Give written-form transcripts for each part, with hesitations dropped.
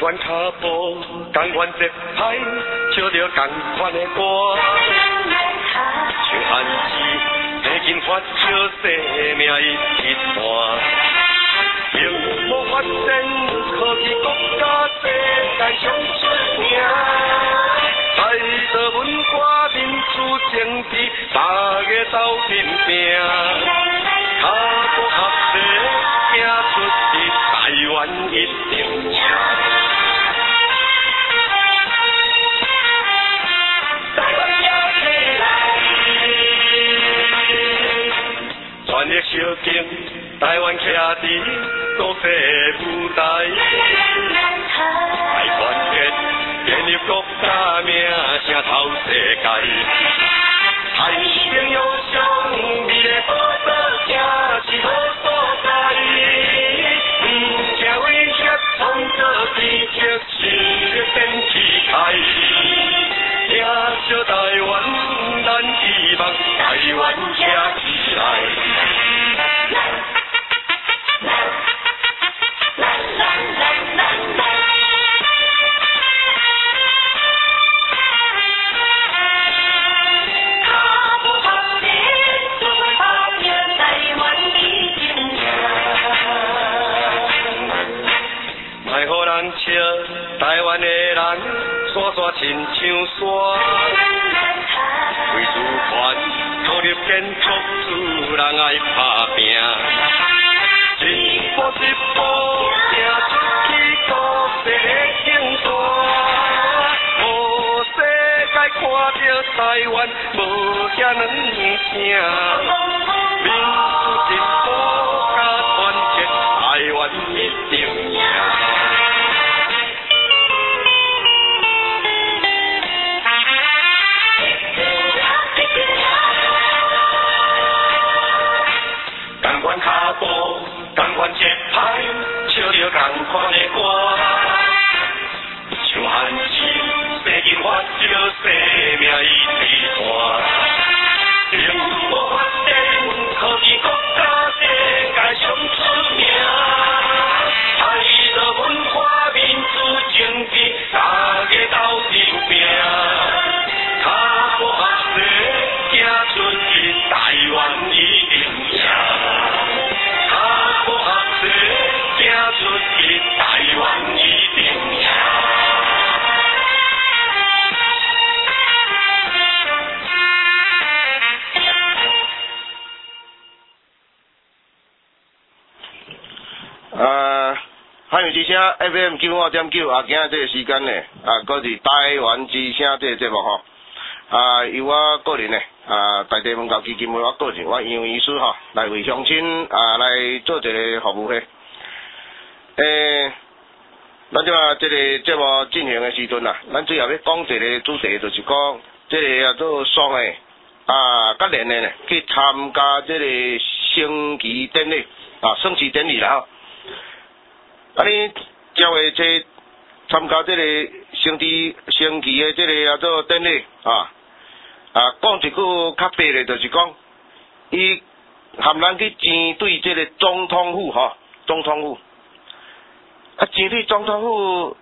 款脚步，同款节拍，唱着同款的歌。像汉子，生根发笑，生命一段。屏幕发展，科技国家世界上出名。爱的文化、民主、政治，大家斗拼拼。脚步合作，行出去，台湾一定赢。全力小竞，台湾徛伫国际舞台，爱团结，建立国家名声透世界。太平洋上美丽宝岛，正是好所在。不惊威胁，创造奇迹，是变起开。听着台湾，咱希望台湾徛起来。台湾的人，山山亲像山，为主权努力建筑，自人爱打拼，一步一步行出去，国际的竞赛，予世界看到台湾无遐软声，民主进步加团结，台湾一定赢。脚步同款节拍，唱着同款的歌。像汉子，生根发笑，生命一段。屏幕发展，科技国家世界上出名。爱的文化、民主、政治，大家斗拼拼。脚步合作，行出去，台湾一定赢。出去，台湾一定赢。汉语之声 FM 95.9，今仔这个时间呢，搁是台湾之声这个节目吼。由我个人呢，大地门教基金会我个人，我杨医师吼，来为乡亲来做一个服务的。咱即马这个节目进行的时阵啊，咱最后要讲一个主题，就是讲这个叫做双的甲连的呢，去参加这个升旗典礼升旗典礼啦吼。你招的这参加这个升旗的这个叫做典礼讲一句较白的，就是讲伊含咱去争对这个总统府总统府。针对总统府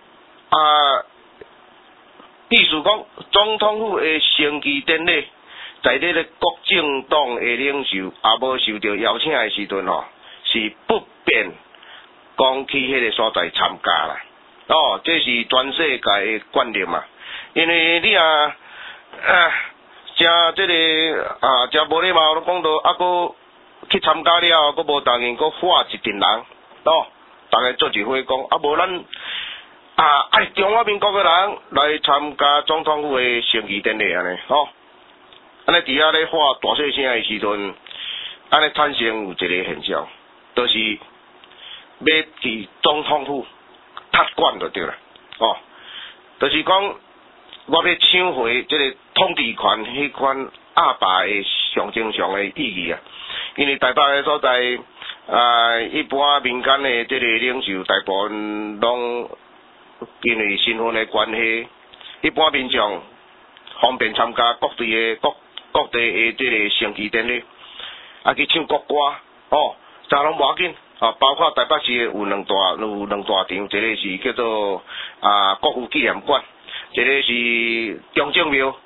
意思讲总统府的升旗典礼，在这个国政党的领袖无受到邀请的时阵是不便讲去迄个所在参加啦。这是全世界的惯例嘛。因为你真这个真无礼貌，讲到佫去参加了，佫无答应，佫换一群人大家做一伙讲，无咱爱中华民国的人来参加总统府的升旗典礼安尼安尼伫遐咧喊大细声的时阵，安尼产生有一个现象，就是要去总统府踢馆就对啦就是讲我要抢回这个统治权迄款阿爸的象征上的意义因为台北的所在一般民间的这个领袖大部分拢因为身份的关系，一般民众方便参加各地的这个升旗典礼，去唱国歌啥拢无要紧，包括台北市有两大场，一个是叫做国父纪念馆，一个是中正庙，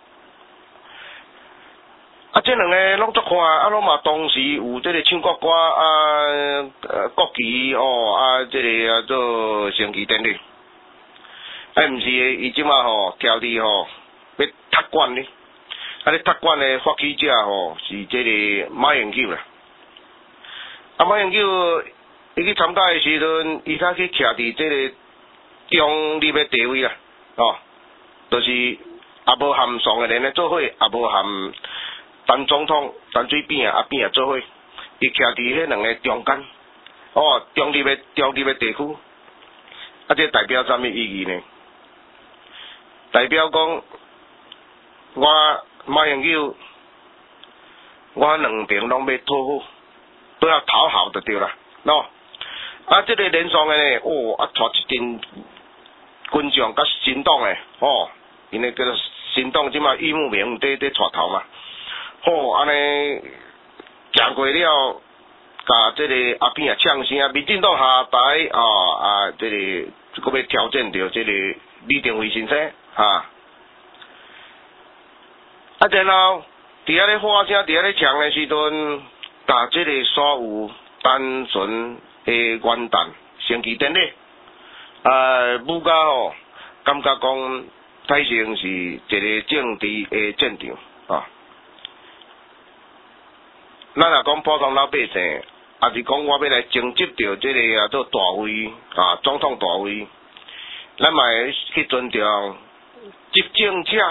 这两个拢足看，拢嘛同时有这个唱国歌国旗这个做升旗典礼，毋是伊即马调伫要踢馆呢，咧踢馆的发起者是这个马英九啦。马英九伊去参加的时阵，伊较去徛伫这个中立的地位啦，就是也无含上个人咧做伙，也无含陈总统陈水扁做伙，伊徛伫迄两个中间，中立的地区，这代表啥物意义呢？代表讲我马英九，我两边拢要讨好。都要讨好就对啦，这个连上的呢，带一群群众甲新党的，因为叫做新党即马郁慕明在带头嘛，安尼行过了，甲这个阿扁呛声，民进党下台这个佫要挑战着这个李登辉先生然后伫遐咧喊声，伫遐咧呛的时阵。这个所有单纯的元旦升旗典礼，武家感觉讲太成是一个政治的战场咱若讲普通老百姓，也是讲我要来争执着这个做大位总统大位，咱嘛会去尊重执政者，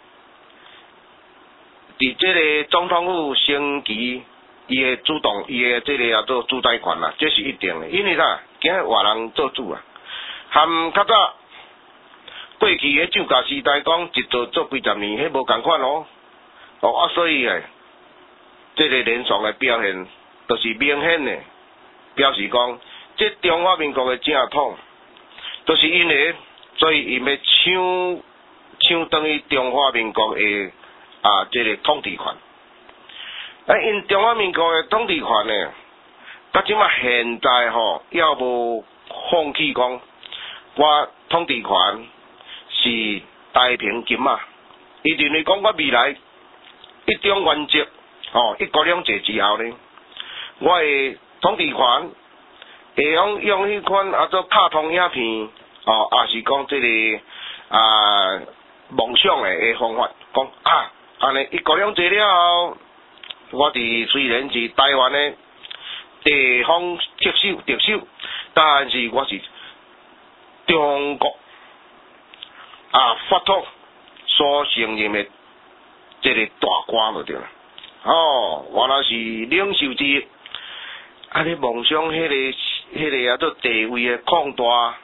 伫这个总统府升旗。伊会主动，伊会这个做主宰权啦，这是一定的。因为啥？今日外人做主啊，含较早过去迄蒋介时代讲一做几十年，迄无共款所以这个连续的表现，就是明显的表示讲，这中华民国的正统，就是因为，所以伊要抢等于中华民国的这个统治权。因中华民国的统治权呢，到即马现在也无放弃讲，我统治权是太平金伊认为讲我未来一种原则一国两制之后呢，我的统治权会用迄款做卡通影片也是讲这个梦想的方法，讲安尼一国两制了后。我虽然是台湾的地方特首，但是我是中国法统所承认的这个大官就对了。原来是领袖之一，你梦想迄个做地位的扩大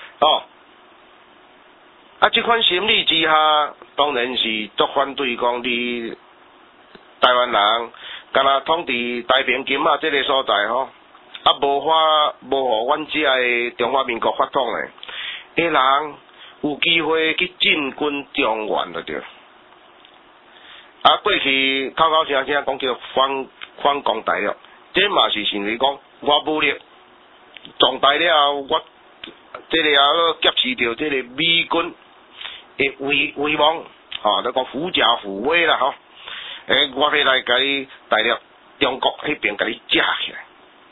这款心理之下，当然是足反对讲你。台湾人，敢若统治太平金这个所在无互阮遮的中华民国法统的人有机会去进军中原就对。过去口声声讲叫反攻大陆，这嘛是认为讲我武力壮大了，我这个劫持着这个美军的威望，就讲狐假虎威啦我要来甲你大陆中国迄边甲你食起来。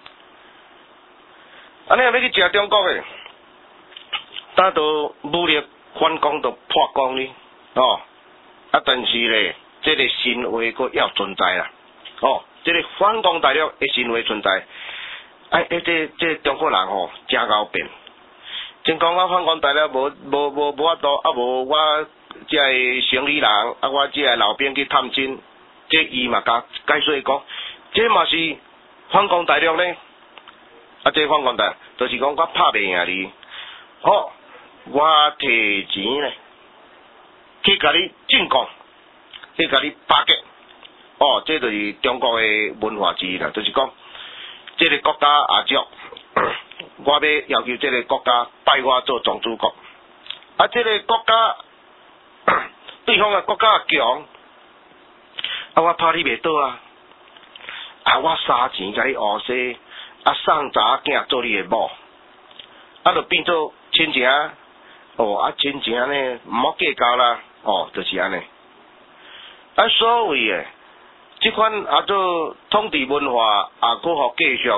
你若要去食中国诶，打到武力反攻到破功呢？但是咧，这个神话佫要存在啦。这个反攻大陆的神话存在。这中国人真够变。真讲我反攻大陆无法度，无我这个生意人，我这个老兵去探亲。这伊嘛甲解说讲，这嘛是反攻大陆呢。这反攻大陆，就是讲我拍袂赢你，我摕钱呢，去甲你进攻，去甲你打击。这就是中国的文化之一啦，就是讲，这个国家也足，我要求这个国家拜我做总主国。这个国家对方的国家强。我拍你袂倒我撒钱甲你乌西， 送查囝做你的某，就变做亲情，亲情呢，毋好计较啦，就是安尼。所谓的即款做统治文化佫互继续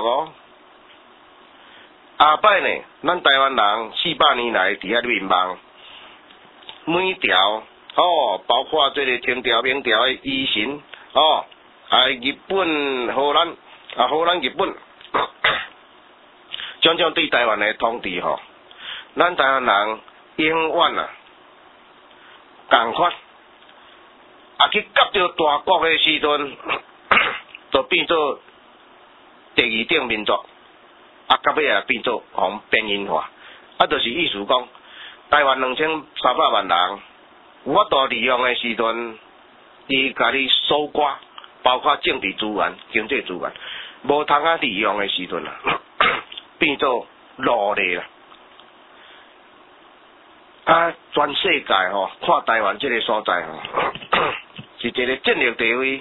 下摆呢，咱台湾人400年来伫遐面望，每条包括这个清朝、明朝的遗臣日本、荷兰、日本，种种对台湾的统治咱台湾人永远共款，去夹着大国的时阵，就变做第二等民族，到尾也变做边缘化，就是意思讲，台湾2300万人，有法度利用的时阵，伊甲你搜刮，包括政治资源、经济资源，无通利用的时阵变做奴隶啦。全世界看台湾这个所在是一个战略地位，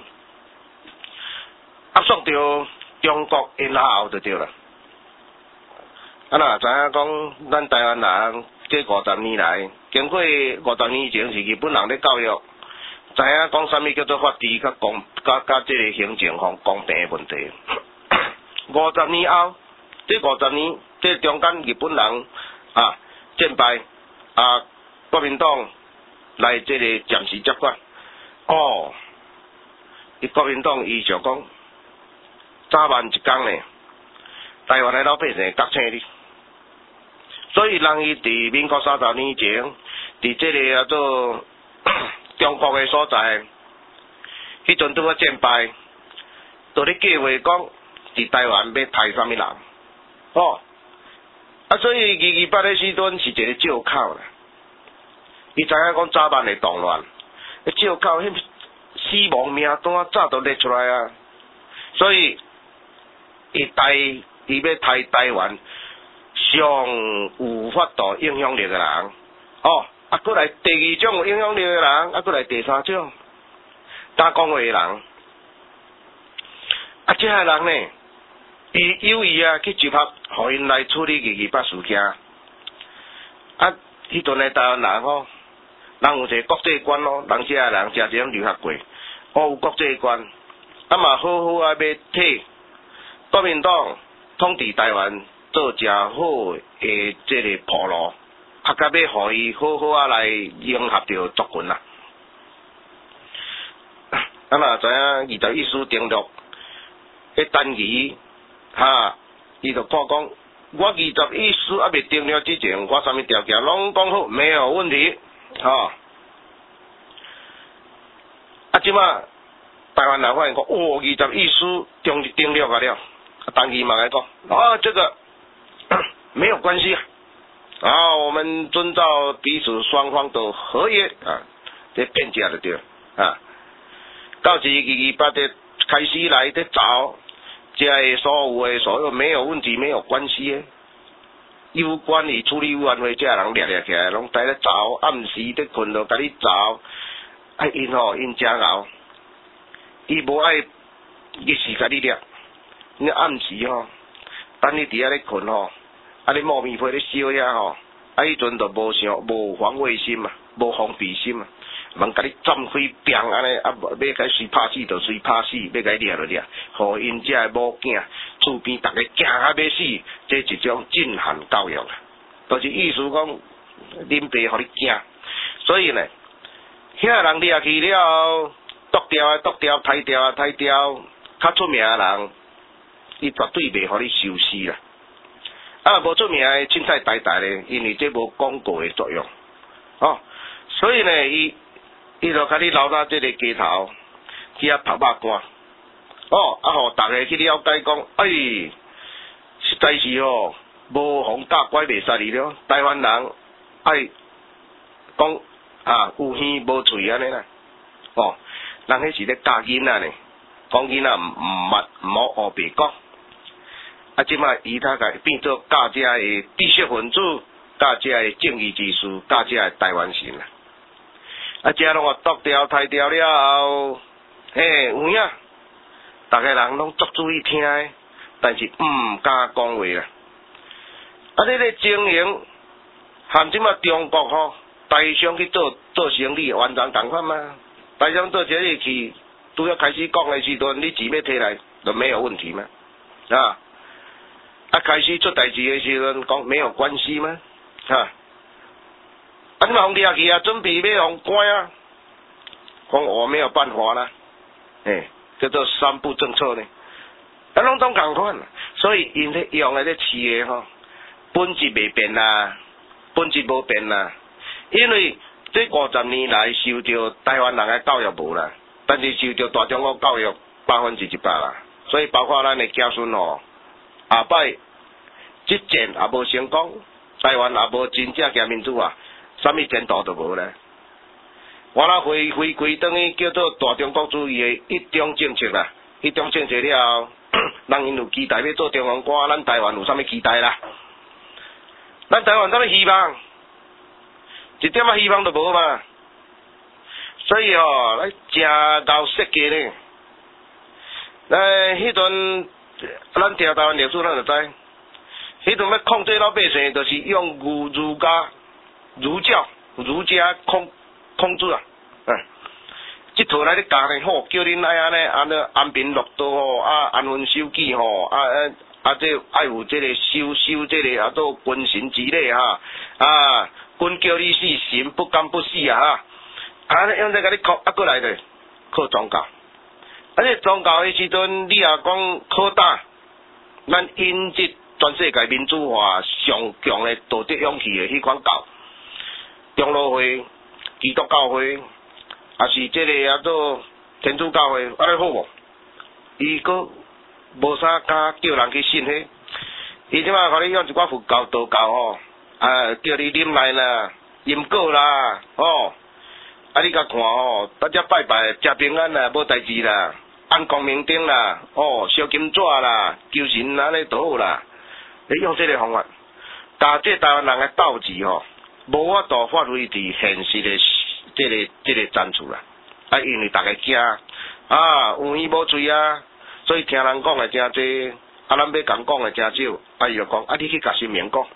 属着中国因后就对啦。若知影讲，咱台湾人这50年来，经过50年前是日本人咧教育，知影讲啥物叫做法治甲这个行政公平的问题。50年后，这50年，这中间日本人战败，国民党来这个暂时接管。国民党伊就讲，早晚一天呢，台湾的老百姓觉醒你。所以人伊伫民国30年前，伫这个做中国的所在，迄阵拄啊战败，就咧计划讲伫台湾要杀啥物人，所以228的时阵是一个借口啦。伊知影讲早晚会动乱，借口迄死亡名单早都列出来啊，所以伊要杀台湾上有法度影响力的人，过来第二种有影响力的人，过来第三种打讲话的人，这些人呢，伊有意去集合，互因来处理228事件。迄阵的台湾人人有一个国际观人这人真正留学过，有国际观，嘛好好要替国民党统治台湾做真好的这个铺路，甲要互伊好好来迎合着族群啦。若知影21书登录迄单期，伊就看讲，我21书还未登录之前，我啥物条件拢讲好，没有问题。即马台湾人发现讲，21书登录了，单期嘛来讲，这个没有关系我们遵照彼此双方的合约这辩解就对到时228的开始来在找，这所有没有问题、没有关系的，有关于处理委员会这人掠起来，拢在咧找，暗时在困着，甲你找，因真熬，伊无爱日时甲你掠，你暗时等你伫遐咧困你莫名会咧烧遐迄阵就无防卫心嘛，无防备心嘛，茫甲你占开病安尼，要甲随拍死就随拍死，要甲掠就掠，互因遮个某囝厝边逐个惊要死，这一种震撼教育啦，就是意思讲，恁爸互你惊，所以呢，遐人掠去了，剁掉，抬掉，较出名的人，伊绝对袂互你收尸啦。无出名的凊彩呆咧，因为这无广告的作用，所以呢，伊就甲你留到这个街头去拍肉干，互大家去了解讲，实在是无风大拐袂使你了。台湾人爱讲有耳无喙安尼啦，人迄是咧教囡仔呢，讲囡仔毋好黑白讲。即摆伊他个变做教遮的知识分子，教遮的正义之士，教遮的台湾神啦。遮拢剁掉、抬掉了后，有影，逐个人拢足注意听的， 但是毋敢讲话啦。啊，这个情形，含即马中国吼，台商去做生意，完全同款嘛。台商做生意去，拄要开始讲的时阵，你钱要摕来，就没有问题嘛。啊，开始做代志的时阵，讲没有关系吗？你嘛互掠去啊，准备要互关啊，讲我没有办法啦，叫做三不政策呢，拢总共款，所以因咧用的咧饲的吼，本质未变啦，本质无变啦，因为这50年来受到台湾人的教育无啦，但是受到大中国教育100%啦，所以包括咱的子孙吼，下摆执政也无成功，台湾也无真正行民主啊。啥物前途都无咧，我那回归等于叫做大中国主义的一种政策啦，一种政策了后，人因有期待要做中央官，咱台湾有啥物期待啦？咱台湾啥物希望？一点仔希望都无嘛。所以吼，咱真够设计呢。迄阵咱听台湾历史，咱就知，迄阵要控制老百姓，就是用儒家控制啊，即套来咧教呢，吼，叫恁安尼安贫乐道吼，安分守己吼，这爱有这个修这个做君臣之礼哈，君叫你死，神不敢不死啊哈，用这甲你靠，过来咧靠宗教，这宗教的时阵，你也讲靠打，咱引进全世界民主化上强的道德勇气的迄款教。长老会、基督教会，也是这个做天主教会，安尼好无？伊个无啥敢叫人去信迄，伊即马互你用一寡佛教、道教吼，叫你啉来啦、饮果啦，你甲看吼，大家拜拜，食平安啦，无代志啦，按光明灯啦，烧金纸啦，求神安尼都好啦。你用这个方法，甲这台湾人的斗志吼。无法度发挥伫现实的这个战处啦，因为大家惊有耳无嘴啊，所以听人讲的真济，咱要讲的真少，伊就讲你去甲新民讲，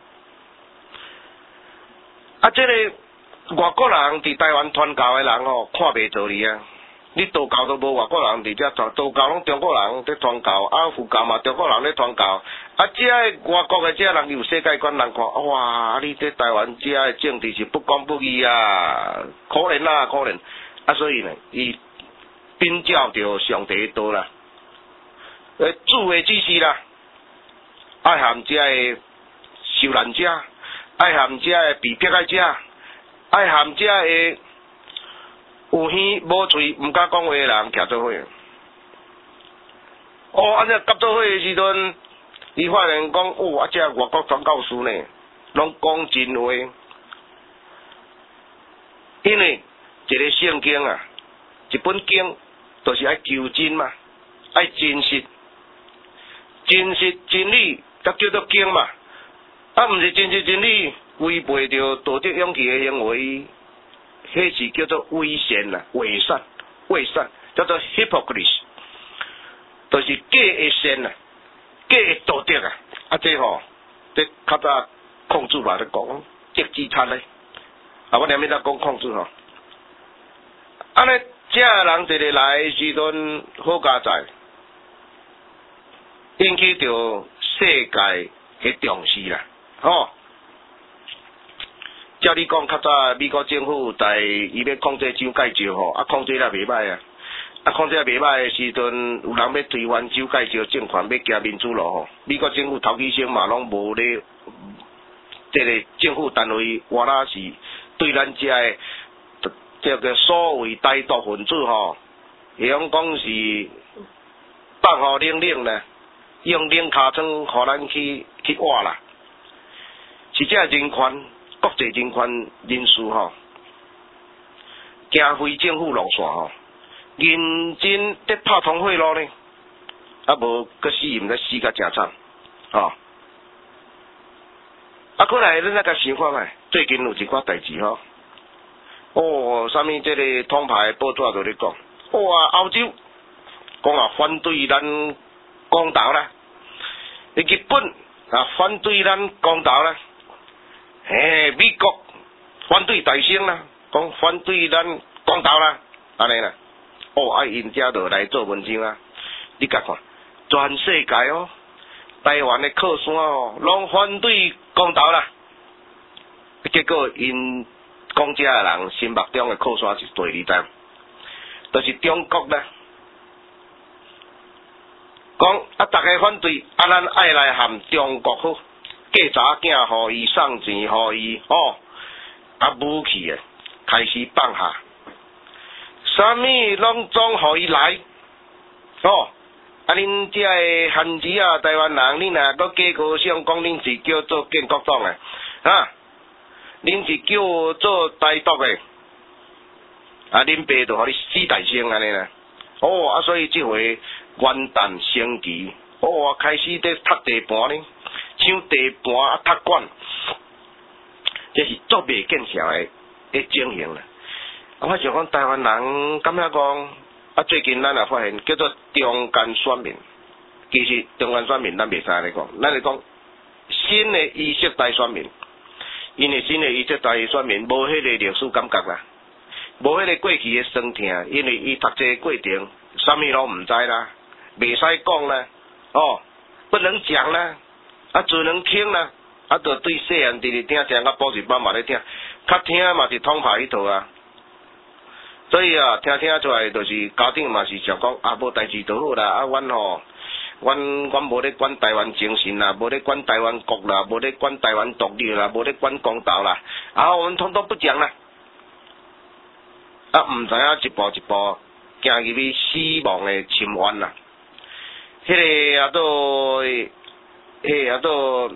这个外国人伫台湾传教的人吼，看袂做你啊，你道教都无外国人伫遮传，道教拢中国人在传教，佛教嘛中国人咧传教。这个外国的这人有世界观，人看哇，你这台湾这的政治是不公不义啊，可怜啊，可怜所以呢，伊秉照着上帝的道啦，主的指示啦，爱含这的受难者，爱含这的被迫害者，爱含这的有耳无嘴唔敢讲话的人徛做伙。安尼夹做伙的时阵。伊发现讲，这外国传教士呢，拢讲真话，因为一个圣经啊，一本经，就是爱求真嘛，爱真实，真理，才叫做经嘛，毋是真实真理，违背着道德勇气的行为，迄是叫做伪善啦，伪善，叫做 hypocrisy， 就是假的善啦。假的道德这吼，这较早控制来咧讲，极之惨咧。我连面在讲控制吼，安尼这人一个来的时阵好加载，引起着世界的重视啦，照你讲，较早美国政府在伊要控制蒋介石吼，控制了袂歹啊。控制袂歹的时阵，有人要推翻蒋介石政权，要行民主路吼。美国政府头几声嘛拢无咧，这个政府单位原来是对咱这个所谓台独分子吼，会用讲是放互领啦，用领尻川互咱去挖啦。是这人权，国际人权人士吼，行非政府路线吼。认真在拍通贿赂呢，无个死毋知死甲真惨，过来咱甲想看卖，最近有一寡代志啥物这个统派报纸就咧讲，欧洲讲反对咱公投啦， 日本反对咱公投啦，美国反对大声啦，讲反对咱公投啦，安尼啦，因遮就来做文章啊，你甲看，全世界台湾的靠山拢反对公投啦，结果因讲遮的人心目中的靠山是第二站，就是中国啦。讲大家反对，咱爱来含中国好，嫁查囝互伊，送钱互伊，武器诶开始放下，啥物拢总互伊来，恁遮诶汉子台湾人，恁若搁假高兴讲恁是叫做建国党诶，恁是叫做台独诶，恁爸就互你死大声安尼啦，所以即回。元旦升旗，开始在踢地盘呢，抢地盘踢馆，这是足袂见效的情形啦。我想讲台湾人感觉讲，最近咱也发现叫做中间选民，其实中间选民咱袂使安尼讲，咱是讲新的意识代选民，因为新的意识代选民无迄个历史感觉啦，无迄个过去的酸痛，因为伊读这个过程，啥物拢毋知啦。袂使讲啦，不能讲啦，只能听啦，就对细汉直直听，听甲补习班嘛咧听，较听嘛是通拍迄套啊。所以听出来就是家长嘛是想讲无代志就好啦，阮无咧管台湾精神啦，无咧管台湾国啦，无咧管台湾独立啦，无咧管公道啦，我们统统不讲啦，毋知影一步一步行入去死亡的深渊啦。迄个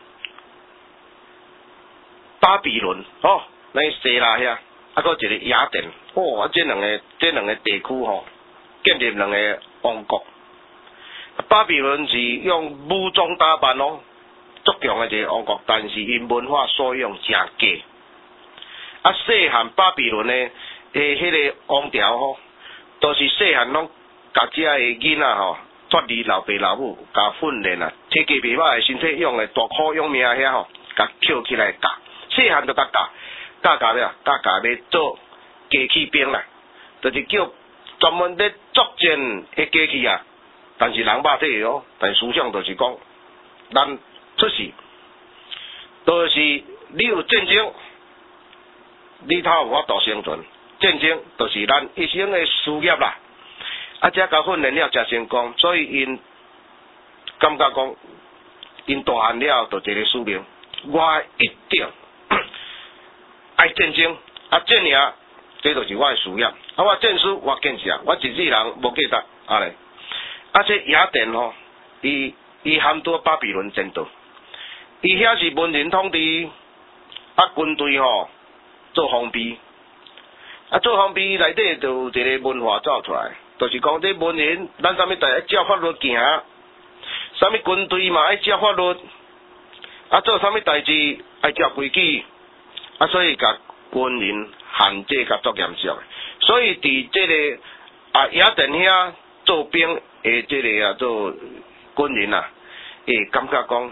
巴比伦咱西拉遐，搁一个雅典，这两个地区建立两个王国。巴比伦是用武装打扮足强的一个王国，但是因文化素养真低。细汉巴比伦的迄个王朝都是细汉拢甲遮个囡仔脱离老爸老母，甲训练体格袂歹的身体用的大苦用命遐甲捡起来教，细汉就甲教要做机器兵啦，就是叫专门咧作战的机器啊。但是人肉体但思想就是讲，咱出事，就是你有战争，你才有法度生存。战争就是咱一生的事业啦。遮甲训练了才成功，所以因感觉讲，因大汉了就一个使命，我一定爱战争，战赢，这就是我的事业。我战输，我建设，我一世人无价值，安尼。这雅典伊含拄巴比伦战斗，伊遐是文人统治，军队做封闭，做封闭内底就有一个文化走出来。就是讲，这文人，咱啥物代爱照法律行，啥物军队嘛爱照法律，做啥物代志爱照规矩，所以甲军人限制甲足严肃的。所以伫这个雅典遐做兵的这个做军人会感觉讲，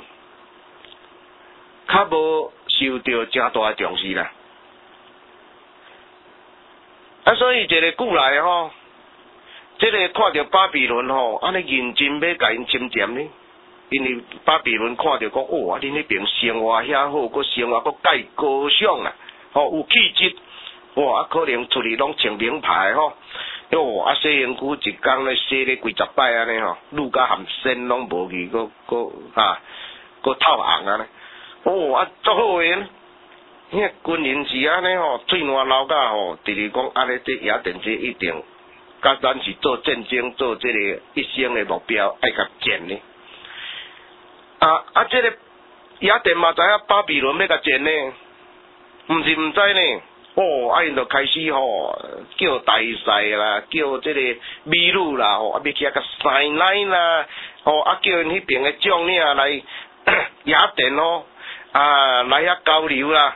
较无受到正大的重视啦。所以一个古来这个看到巴比伦安尼认真要甲因侵占呢，因为巴比伦看到讲恁迄边生活遐好，佮生活佮介高尚啦，有气质，可能出去拢穿名牌洗身躯一工咧洗咧几十摆安尼愈甲含身拢无去，佮透红安尼，足好诶。迄军人是安尼嘴烂流甲直直讲安尼，这雅典这一定。甲咱是做战争，做这个一生的目标，爱甲战呢。这个雅典嘛知影巴比伦要甲战呢，毋是毋知呢。因就开始叫大赛啦，叫这个美女啦，要去甲塞奶啦，叫因迄边的将领来雅典来遐交流啦。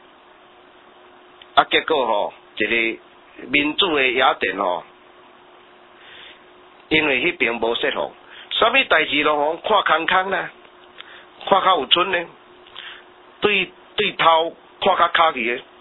结果一个民主的雅典因为迄边无设防， 啥物代志咯？看空空啦，看较有准呢，对头看较卡去的。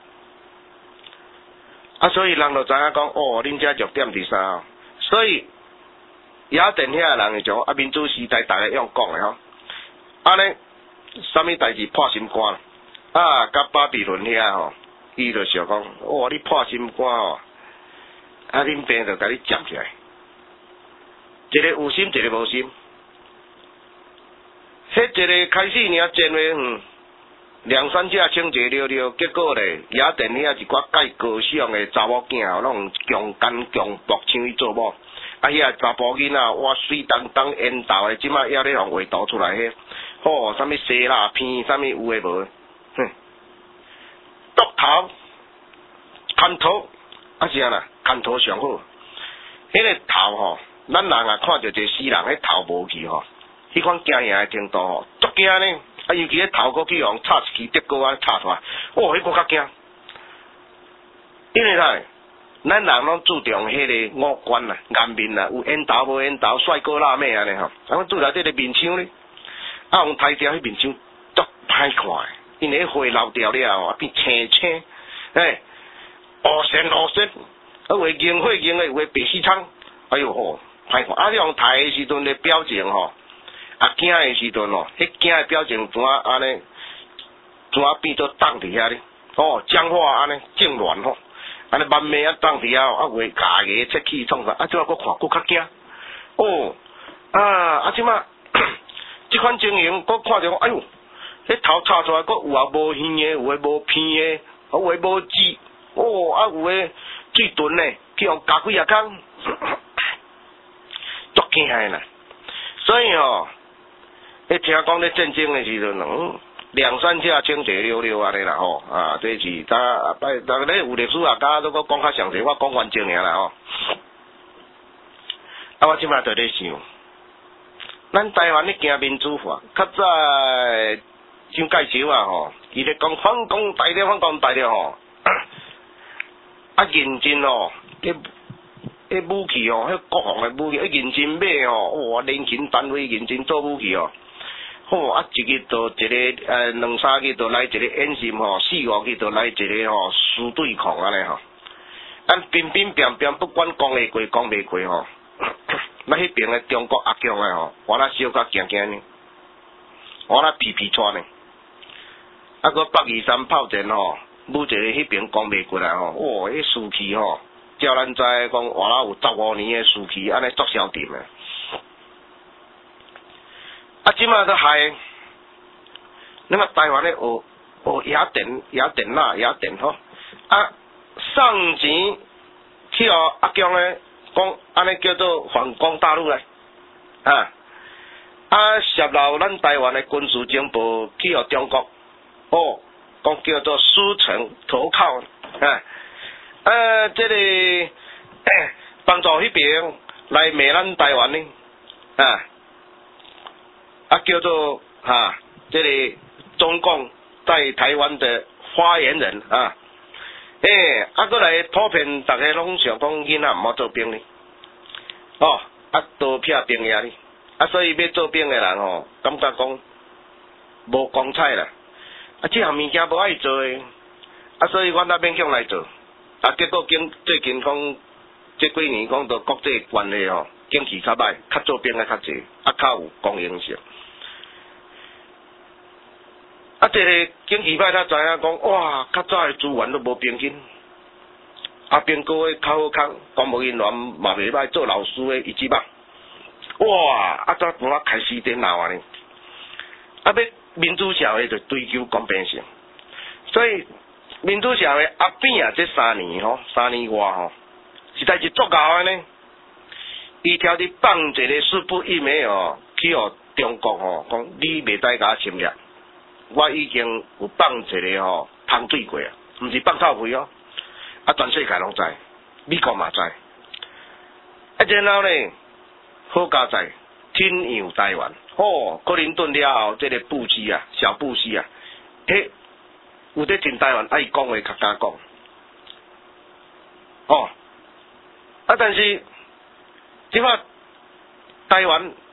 啊，所以人就知影讲，哦，恁遮弱点伫啥哦？所以雅典遐人会种民主时代，大家用讲的吼，尼啥物代志破心肝甲巴比伦遐吼，伊就想讲，哦，你破心肝吼，恁病就甲你接起来，一个有心，一个无心。迄一个开始尔前话两三只清济了了，结果咧，雅典遐一寡介高尚的查某囝吼，拢强奸强暴抢去做某。遐查甫囡仔哇水当当烟斗的，即马还咧互画图出来迄，吼，啥物西拉片，啥物有诶无？剁头、砍头，是安啦，砍头上好。迄个头吼，咱人啊看着一个死人，迄头无去吼，迄款惊吓的程度吼，足惊呢。尤其迄头过去互插一支竹篙啊插出来，迄个较惊。因为啥？咱人拢注重迄个五官啊、颜面啊，有烟头无烟头，帅哥辣妹安尼吼。阮做来这个面相咧，用抬掉迄面相足歹看的，因为迄花流掉了后变青青，乌线乌线，有银银的，有白死苍，哎哟吼，歹看。你用抬的时阵的表情吼。惊的时阵哦，迄惊的表情怎安尼，怎变做挡伫遐咧？讲话安尼痉挛吼，安尼慢慢啊挡伫遐，话假个切气创啥？即马佫看佫较惊。即马即款情形，佫看着，哎哟，迄头插出来，佫有无圆的，有诶无偏的，有诶无枝，有诶最钝的，去用加几啊工，足惊的啦。所以听讲咧战争的时阵，两三只清济溜溜安尼啦吼，这是大家咧有历史啊，家都讲较详细，我讲完整尔啦吼。我即摆在咧想，咱台湾咧行民主化，较早蒋介石啊吼，伊咧讲反攻大陆，反攻大陆吼，认真吼，迄武器吼，迄国防的武器，认真买吼，年轻单位认真做武器哦。一日就一个两三日就来一个演习吼，4、5日就来一个吼输对抗安尼吼。咱乒乒乓乓，不管讲会过讲袂过吼，咱迄边的中国阿强的吼，我那小可惊惊呢，我那皮皮喘呢。个823炮战吼，武一个迄边讲袂过来吼，迄士气吼，照咱知讲我那有15年的士气，安尼足消沉的。即马都害，那么台湾咧学雅典娜吼，送钱去阿强咧讲，安尼叫做反攻大陆咧，泄露咱台湾的军事情报去互中国，讲叫做输城投靠，这个帮助迄边来骂咱台湾呢，叫做这个中共在台湾的发言人搁来普遍大家拢想讲囡仔毋好做兵哩，多撇兵呀哩，所以要做兵的人吼，感觉讲无光彩啦，这项物件无爱做的，所以阮也勉强来做，结果最近讲这几年讲到国际关系吼，景气较歹，较做兵的较济，较有公营性。这个经济歹，他知影讲，哇，较早的资源都无平均。兵哥的较好康，公务员员嘛袂歹，做老师的一级棒。哇，早帮我开始电脑啊呢。要民主社会就追求公平性，所以民主社会扁这3年3年外实在是足够的呢。伊挑伫放一个四不一没有去互中国讲你袂使甲我侵略。我已经有放一个芳水过啊，毋是放臭屁全世界拢知，美国嘛知。然后呢，好加在天洋台湾，克林顿了后，这个布希啊，小布希啊，有在进台湾爱讲话较敢讲，但是即摆台湾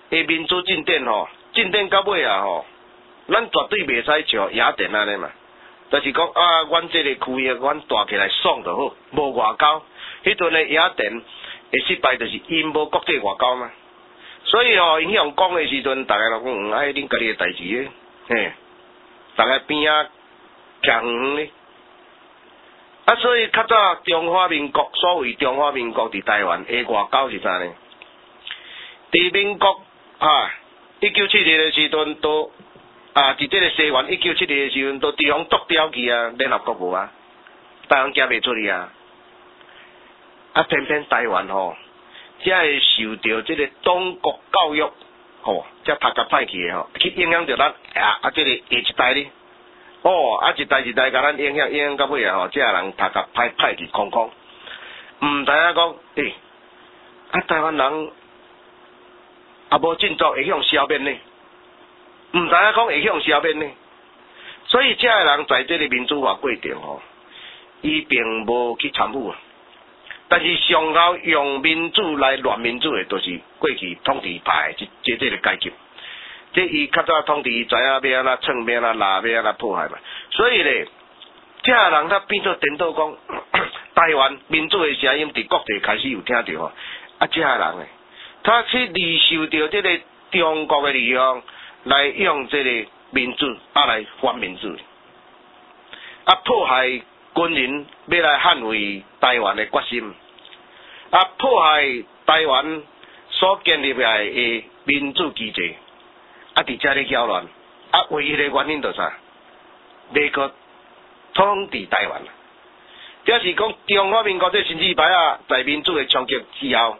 民主进展吼，进展到尾啊吼，咱绝对袂使像雅典安尼嘛，就是讲啊，阮这个区域阮大起来爽就好，无外交。迄阵的雅典会失败，就是因无国际外交嘛。所以吼，因向讲的时阵，大家都讲哎，恁家己的代志咧，嘿，大家边啊徛远咧。啊，所以较早中华民国所谓中华民国伫台湾的外交是啥呢？伫民国1972的时阵都伫这个西元1972的时阵都地方剁掉去啊，联合国无啊，台湾行袂出去啊。啊，偏偏台湾吼，才会受到这个中国教育吼，才读甲歹去的吼，去影响着咱这个下一代咧。一代一代甲咱影响到尾啊吼，这人读甲歹去空空，毋知影讲，台湾人无振作会向消灭呢，毋知影讲会向消灭呢。所以这人在这个民主化过程吼，伊并无去参与啊。但是上后用民主来乱民主的，就是过去统治派这个阶级。这伊较早统治知影要安怎创，要安怎拉，要安怎破坏嘛。所以咧，这人他变做颠倒讲，台湾民主的声音伫国际开始有听到吼。这人诶，他去利受到这个中国的力量来用这个民主来反民主，破坏军人要来捍卫台湾的决心，破坏台湾所建立来的民主机制，伫遮咧搅乱，唯一的原因就是啥？美国统治台湾，表示讲中华民国这新字牌在民主的冲击之后，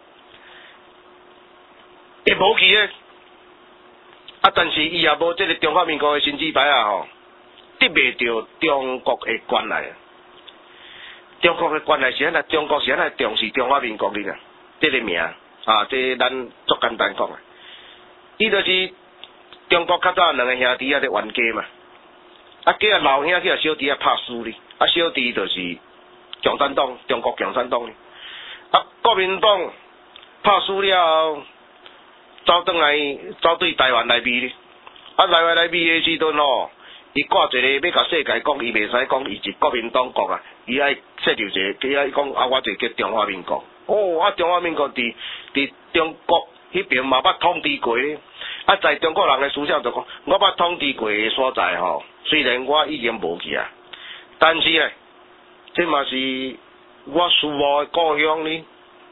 会无去咧，但是伊也无这个中华民国的新字牌吼，得袂到中国的关爱。中国的关系是安那？中国是安那重视中华民国的呢？这个名这咱足简单讲啊。伊就是中国较早两个兄弟咧冤家嘛，叫老兄叫小弟拍输哩，小弟就是共产党，中国共产党哩。国民党拍输了后，走对台湾来比哩。台湾来比的时阵吼。伊挂一个要甲世界讲，伊袂使讲伊是国民党国啊，伊爱设立一个，伊爱讲我就叫中华民国。中华民国伫中国迄边嘛捌统治过咧。在中国人的思想就讲，我捌统治过的所在吼，虽然我已经无去啊，但是咧，这嘛是我父母的故乡呢。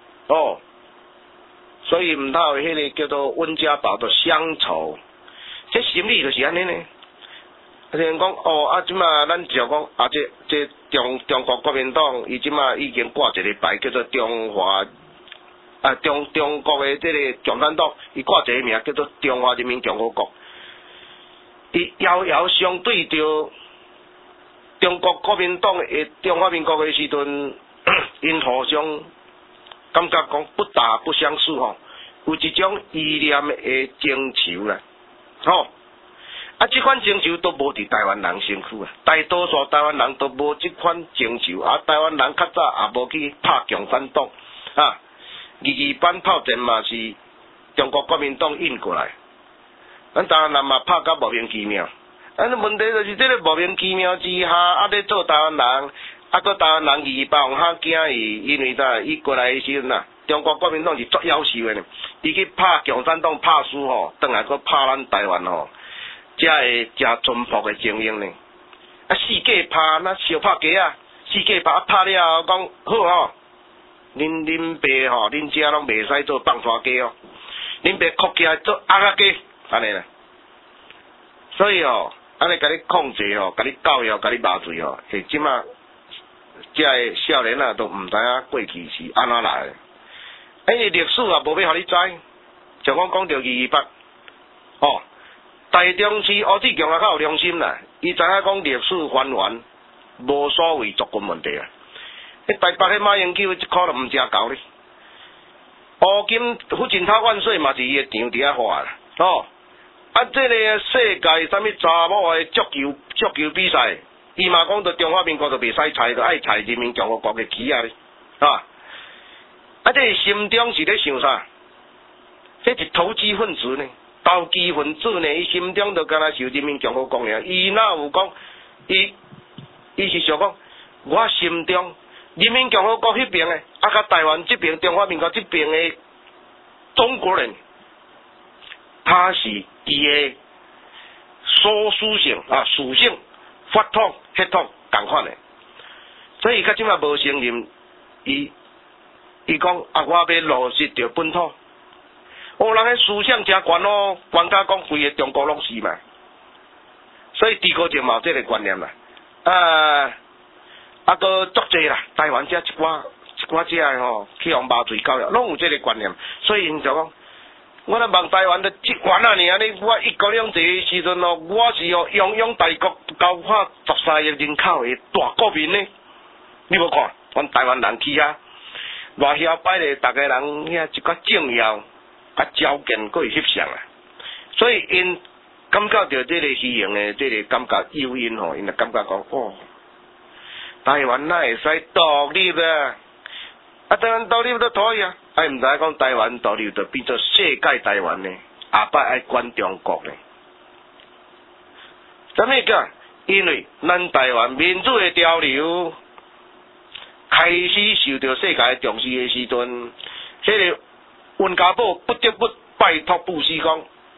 所以毋通有迄个叫做温家宝的乡愁，这心理就是安尼呢。听讲即马咱就讲这中国国民党，伊即马已经挂一个牌，叫做中华中国的这个共产党，伊挂一个名叫做中华人民共和国。伊遥遥相对着中国国民党的中华民国的时阵，因互相感觉讲不大不相识吼，有一种意念的争求啦，这款争求都无伫台湾人身躯啊，大多数台湾人都无这款争求台湾人较早也无去拍共产党22班炮战嘛是中国国民党引过来，咱台湾人嘛拍甲莫名其妙。问题就是这个莫名其妙之下，咧做台湾人，个台湾人22班往下惊伊，因为伊过来的时阵中国国民党是足夭寿的呢，伊去拍共产党拍输转来搁拍咱台湾才会真淳朴的精英呢。四界拍那小拍鸡四界拍拍了后讲好恁爸恁遮拢袂使做放山鸡恁爸哭起来做鸭仔鸡安尼啦。所以安尼甲你控制甲你教育，甲你麻醉是即马遮个少年都毋知影过去是安怎来的。因为历史无要互你知，就讲到228台中市吴志强较有良心啦，伊知影讲历史还原无所谓族群问题啊。台北迄马英九一箍都毋正够咧，乌金福晋头万岁嘛是伊的场伫遐画啦。这个世界啥物查某的足球比赛，伊嘛讲到中华民国就袂使采，就爱采人民共和国的旗咧，这心中是咧想啥？ 这是投机分子呢，投机分子呢，伊心中就敢若受人民共和国尔，伊哪有讲，伊是想讲，我心中人民共和国迄边的，甲台湾这边中华民国这边的中国人，他是伊的所属性属性、法统、血统共款的，所以伊较即马无承认，伊讲我要落实着本土。人个思想真悬哦，悬甲讲规个中国拢是嘛，所以地高就嘛有这个观念啦。个足济啦，台湾遮一寡遮个吼，去互麻醉教育，拢有这个观念，所以因就讲，我咧望台湾的即悬啊尔，我一国两制的时阵哦，我是泱泱大国高跨13亿人口的大国民呢，你无看，阮台湾人去啊，偌遐摆咧，逐个人遐一寡政要。条件佫会翕相啊，所以因感觉到这个虚荣的这个感觉诱因吼，因就感觉讲哦，台湾哪会使独立啊？台湾独立都可以啊，毋知讲台湾独立就变做世界台湾呢，下摆爱管中国呢？怎么讲？因为咱台湾民主的潮流开始受到世界重视的时阵，迄个。温家宝不得不拜托布希讲，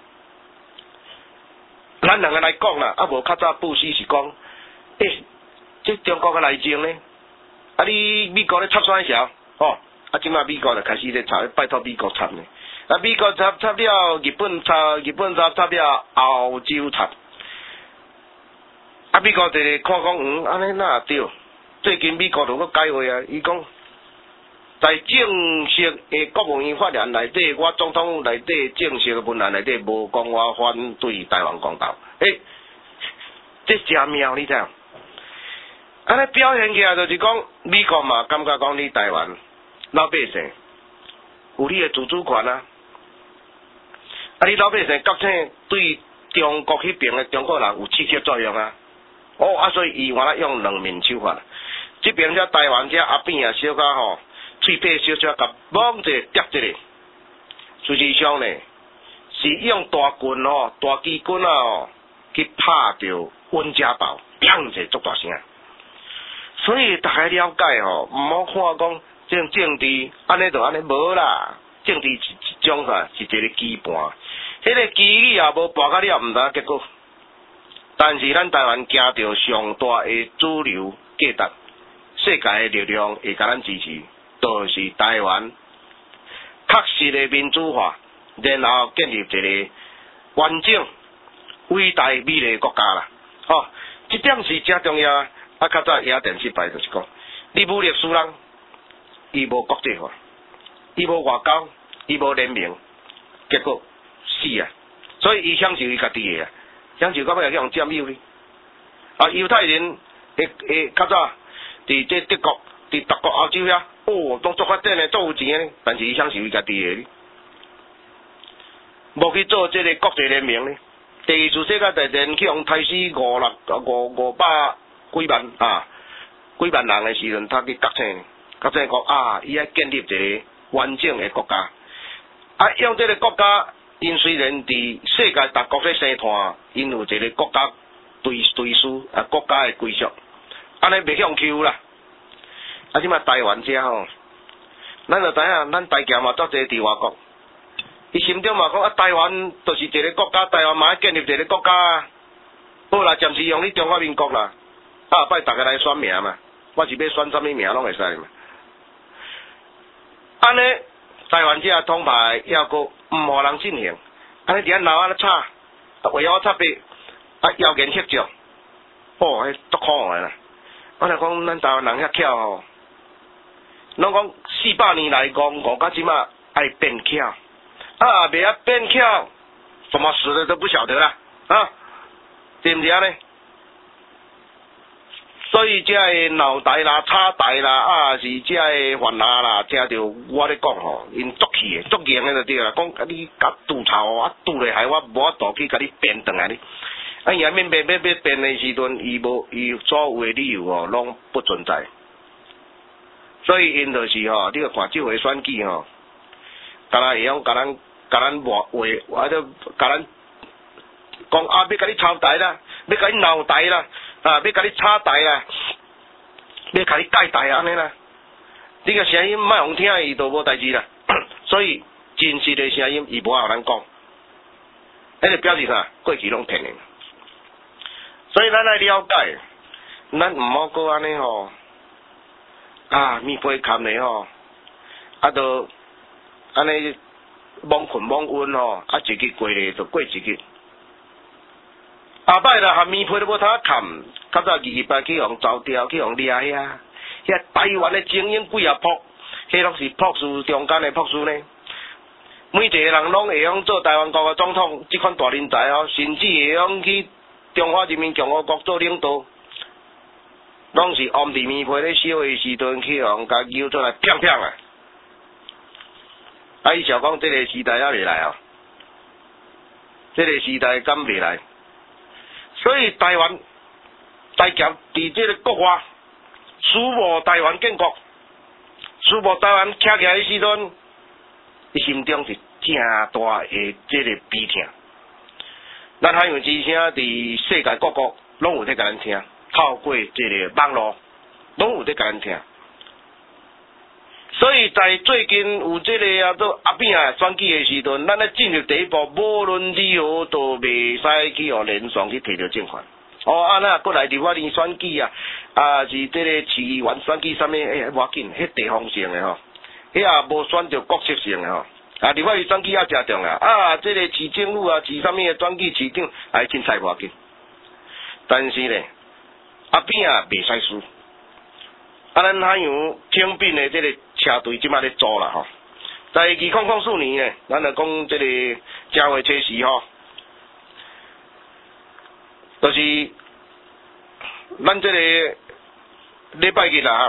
咱两个来讲啦，无较早布希是讲，这中国嘅内政呢，你美国咧插山小，即马美国就开始咧插，拜托美国插呢，美国插了，日本插了，欧洲插，美国就看讲，安尼哪对？最近美国就搁改话啊，伊讲。在正式的国务院发言内底，我总统内底正式的文案内底无讲我反对台湾公投，这真妙，你知影？安尼表现起来就是讲，美国嘛感觉讲你台湾老百姓有你的自主权啊，你老百姓觉醒对中国迄边的中国人有刺激作用啊，所以伊原来用两面手法，这边遮台湾遮阿扁啊小可吼。嘴皮小小甲猛者跌一个，实际上呢是用大棍大机关去拍着温家宝，砰者足大声。所以大家了解毋好看讲这种政治安尼就安尼无啦，政治一种是一个基盘，迄个基你也无跋到了，毋知结果。但是咱台湾行着上大的主流价值，世界的力量会甲咱支持。就是台湾确实的民主化，然后建立一个完整、伟大、美丽的国家啦。这点是真重要。较早亚电失败就是讲，你武力输人，伊无国际化，伊无外交，伊无联名，结果死啊！所以伊享受伊家己的，享受到尾去用占有哩。犹太人较早伫这德国、伫德国、欧洲遐。当作发展的，做有钱的，但是伊享受伊家己的，无去做这个国际联名呢。第二次世界大战去用杀死500几万几万人的时阵，他去觉醒讲伊要建立一个完整的国家。用这个国家，因虽然伫世界各国咧生团，因有一个国家对事国家的归属，安尼袂向求啦。即马台湾遮咱就知影，咱台僑嘛足侪伫外国，伊心中嘛讲台湾就是一个国家，台湾嘛要建立一个国家。好啦，暂时用你中华民国啦，拜大家来选名嘛，我是要选啥物名拢会使嘛。安尼台湾遮统派抑阁毋互人进行，安尼伫咱楼安尼吵，为了我插笔，谣言翕照，迄足可恶啦！我来讲，咱台湾人遐巧拢讲400年来讲到即马爱变巧，袂变巧，怎么死的都不晓得啦，对毋对呢？所以这个闹台啦、吵台啦，是这个烦恼啦，听着我咧讲因足气的、足硬的就对啦。讲你甲拄吵拄咧害我无法度去甲你变转来哩。也免变的时阵，伊所有的理由拢不存在。所以因就是你著看这回选举敢若会用甲甲咱话，啊，就甲咱讲啊，要甲你抄台啦，要甲你闹台啦，啊，要甲你插台啦，要甲你改台安尼啦。你个声音莫互听，伊就无代志啦。所以真实的声音，伊无互咱讲，迄个表示啥？过去拢骗的。所以咱来了解，咱毋好过安尼吼，啊，面皮砍的吼，啊，都安尼罔困罔温吼，啊，一日过咧就过一日。后摆啦，含面皮都无通砍，较早2摆去互走掉，去互掠遐。遐台湾的精英几啊博，迄拢是博士中间的博士呢。每一个人拢会晓做台湾国的总统，即款大人才哦，甚至会晓去中华人民共和国做领导，拢是暗地面皮咧小的时阵去互甲揪出来骗骗啊！啊，伊想讲这个时代还未来哦，这个时代敢未来？所以台湾大家伫这个国外。输无台湾建国，输无台湾徛起来的时阵，伊心中是正大的这个悲痛。咱海洋之声伫世界各国拢有在甲咱听，透过这个网络拢有在甲咱听。所以在最近有这个做阿扁啊选举的时阵，咱咧进入第一步，无论如何都袂使去互连爽去摕到政权。哦，啊那过来立法院选举啊，啊是这个市议员选举啥物？无要紧，迄地方性的吼，迄也无选着国策性的吼。啊，立法院选举也正重啊，啊这个市政府啊，市啥物的选举市长，哎凊彩无要紧。但是咧，阿扁啊袂使输。啊，咱海洋挺滨的这个车队即摆咧做啦吼，在2004年咧，咱就讲这个正月初4吼。就是咱这个礼拜日啦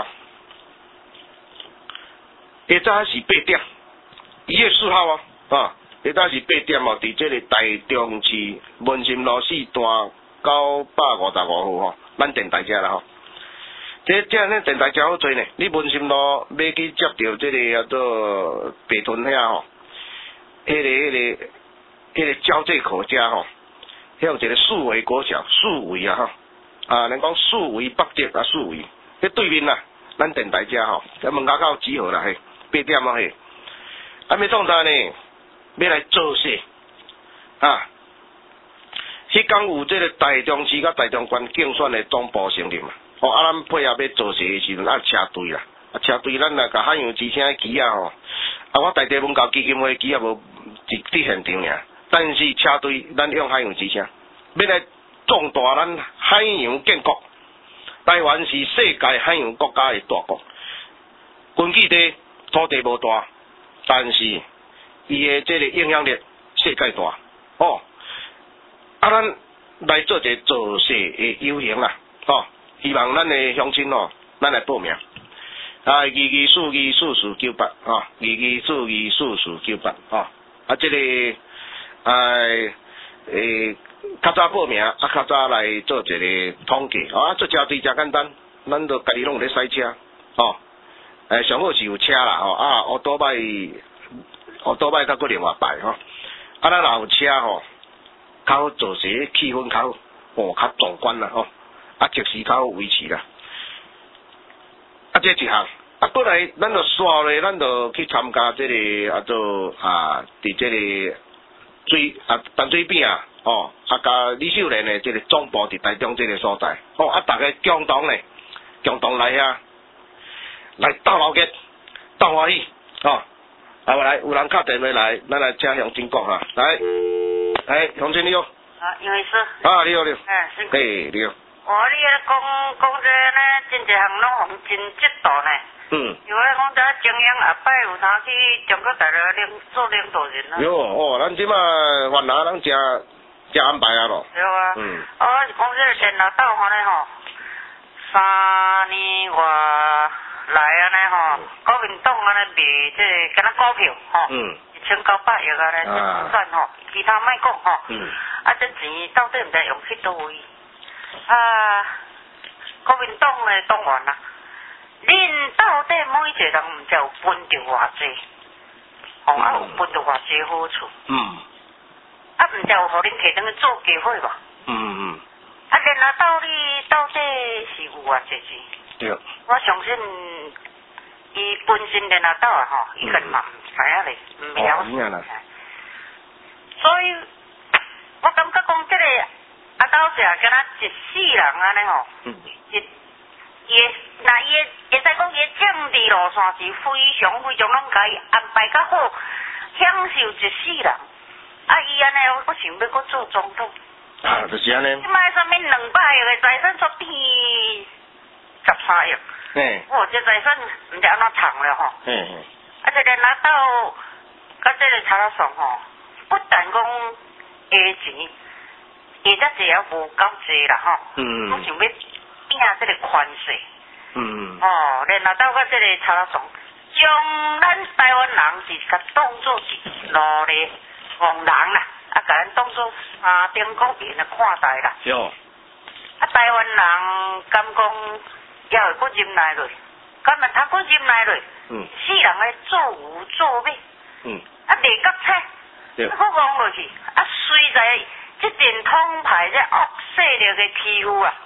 下早是8点，1月4号啊，下早是8点哦，伫这个台中市文心路4段955号吼，咱电台遮啦吼。这咱电台遮好做呢，你文心路要去接到这个叫做北屯遐吼，迄个交界口遮吼。迄有一个四维国小，四维啊吼，啊，人讲四维北捷啊，四维，迄对面啦，咱电台遮吼，在门口集合啦嘿，8点啊嘿，啊要创啥呢？要来做势啊！迄天有这个台中市甲台中县竞选的总部成立嘛，哦，啊，咱配合要做势的时阵，啊车队啦，啊车队咱来甲海洋之声的机啊吼，啊我大地文教基金会机也无伫现场尔。但是车队咱用海洋之声，要来壮大咱海洋建国。台湾是世界海洋国家的大国，根据地土地无大，但是伊的这个影响力世界大哦。啊，咱来做一个造势的游行啦，哦，希望咱的乡亲哦，咱来报名。啊，224298哦，224298哦，啊，这个。较早报名，啊较早来做一个统计，啊做车队真简单，咱就家己拢有咧驶车，哦，上好是有车啦，吼，啊乌多摆较搁另外摆吼，啊咱若有车吼，较好做势气氛较好，哦较壮观啦吼，啊即时较好维持啦，啊这一项，啊过来咱就刷咧，咱就去参加这个做伫这个。淡水边啊，哦，啊，甲李秀莲的这个总部伫台中这个所在，哦，啊，大家共同来遐，来斗老吉，斗欢喜，哦，啊，来，有人敲电话来，咱来请乡亲讲哈，来，乡亲你好， 杨医师， 你好， 辛苦， 你好， 你讲这呢，真侪项拢红真折度呢。因为讲这精英下摆有通去中国大陆做领导人啊。 哟，咱即马番拿咱真安排啊咯。 对啊。是讲这个电脑岛吼呢吼，3年外来安尼吼，国民党安尼卖这个敢若股票吼，1900亿安尼这算吼，其他莫讲吼。啊，这钱到底毋知用去倒位？国民党的党员啊。恁到底每一个人毋知有分着偌济？ 哦，啊有分到偌济好处。啊，毋知有互恁摕转去做机会无？啊，莲花豆你到底是有偌济钱？ 对。 我相信伊本身莲花豆啊吼，伊个嘛毋知影咧，毋了解。所以，我感觉讲这个阿斗姐敢若一世人安尼吼，那伊会使讲伊政治路线是非常非常拢甲伊安排较好，享受一世人。啊，伊安尼我想要搁做总统。 啊，就是安尼。 即摆啥物200亿的财产出天13亿。哦，这财产毋知安怎藏了吼。啊，这莲花豆甲这个查拉松吼，不但讲下钱，下只也无够济啦吼。我想要拼这个权势。哦，莲花豆甲这个查拉松，将咱台湾人是甲当作是奴隶戆人啦，啊，甲咱当作3等国民来看待啦。啊，台湾人敢讲也会搁忍耐落，敢若通搁忍耐落，世人来作有作歹，啊，立国菜，啊，搁戆落去，啊，随在即阵统派这恶势力的欺负啊。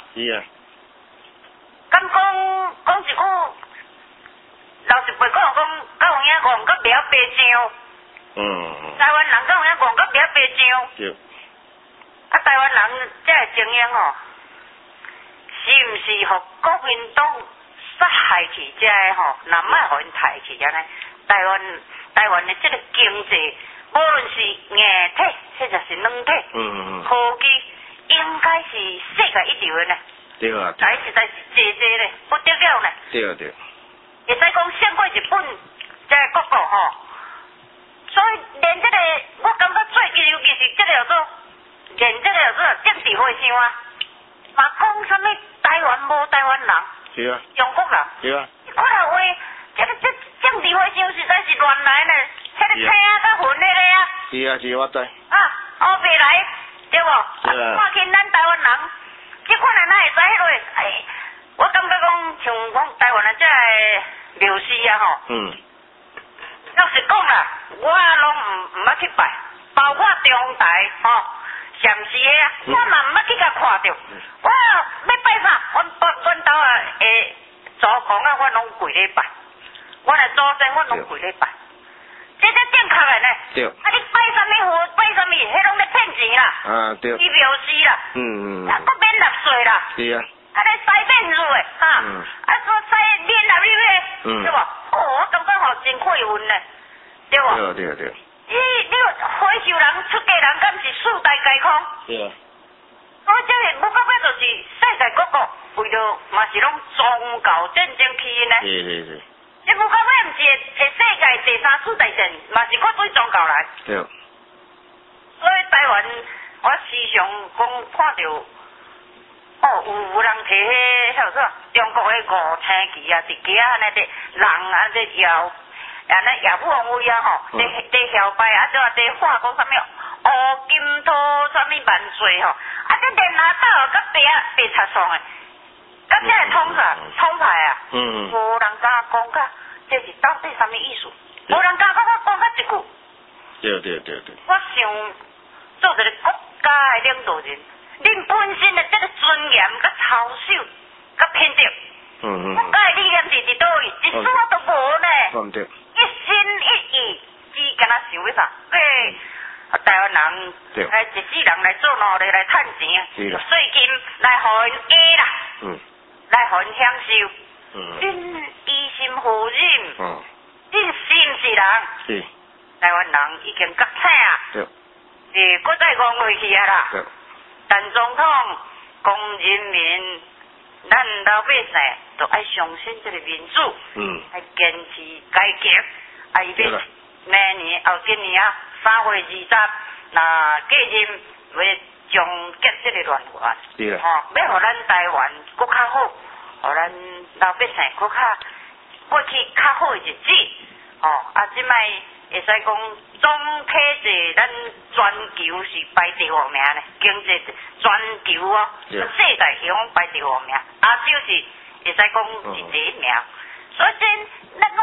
敢讲一句，老一辈讲敢有影戆，甲袂晓白相。台湾人敢有影戆，甲袂晓白相。啊，台湾人这个情形吼，是毋是互国民党杀害去这个吼？若莫互因杀去安尼，台湾的这个经济，无论是硬体或者是软体，科技应该是世界一流的呢。 对啊。 但实在是济咧，不得了呢。 对。 会使讲胜过日本这个国国吼，所以连这个我感觉最近尤其是这个叫做，连这个叫做政治会相啊，嘛讲啥物台湾无台湾人， 是啊， 中国人， 是啊， 看来话，这政治会相实在是乱来呢，迄个车啊甲混的咧啊。 是我知。 啊，后边来对无？看见咱台湾人，即款人哪会知迄落？哎，我感觉讲像讲台湾的这个庙事啊吼。老实讲啦，我拢唔捌去拜，包括中台吼，禅寺的啊，我嘛唔捌去甲看着。我要拜啥？阮兜啊诶，祖公啊，我拢跪咧拜。阮的祖先，我拢跪咧拜。这正确的呢。对。啊，你拜啥物佛？拜啥物？迄拢咧骗钱啦。啊，对。去庙事啦。啊，搁免纳税啦。是啊。啊，咧使免税的哈。啊，说使免纳税的，对无？哦，我感觉吼真愧运呢，对无？对。你回收人、出家人，敢是四大皆空？对啊。所以这个无到尾就是世界各国为着嘛是拢宗教战争起因呢。是。这无到尾毋是会世界第3次大战，嘛是靠对宗教来。对。所以台湾，我时常讲看到，哦，有人摕迄叫做中国的5星旗啊，一家安尼的人啊在摇，安尼摇晃威啊吼，在摇摆啊，在画讲啥物乌金土啥物万岁吼，啊这莲花豆甲白插双的，啊这个统派啊，无人敢讲甲这是到底啥物意思，无人敢甲我讲甲一句。对。我想做一个国家的领导人，恁本身的这个尊严、甲操守、甲品质，国家的理念是伫倒位，一丝都无呢。一心一意，只敢若想要啥？台湾人来一世人来做努力来趁钱，税金来互因加啦，来互因享受。恁依心何忍？恁是毋是人？是。台湾人已经觉醒啊！搁再讲落去啊啦。但总统讲人民，咱老百姓都爱相信这个民主，爱坚持改革，啊，伊要明年今年啊3月20，那继任要终结这个乱源，要互咱台湾搁较好，互咱老百姓搁较过去较好的日子，啊，即摆会使讲总体制，咱全球是排第5名呢，经济全球哦，世界是讲排第5名，亚洲是会使讲是第1名，所以咱讲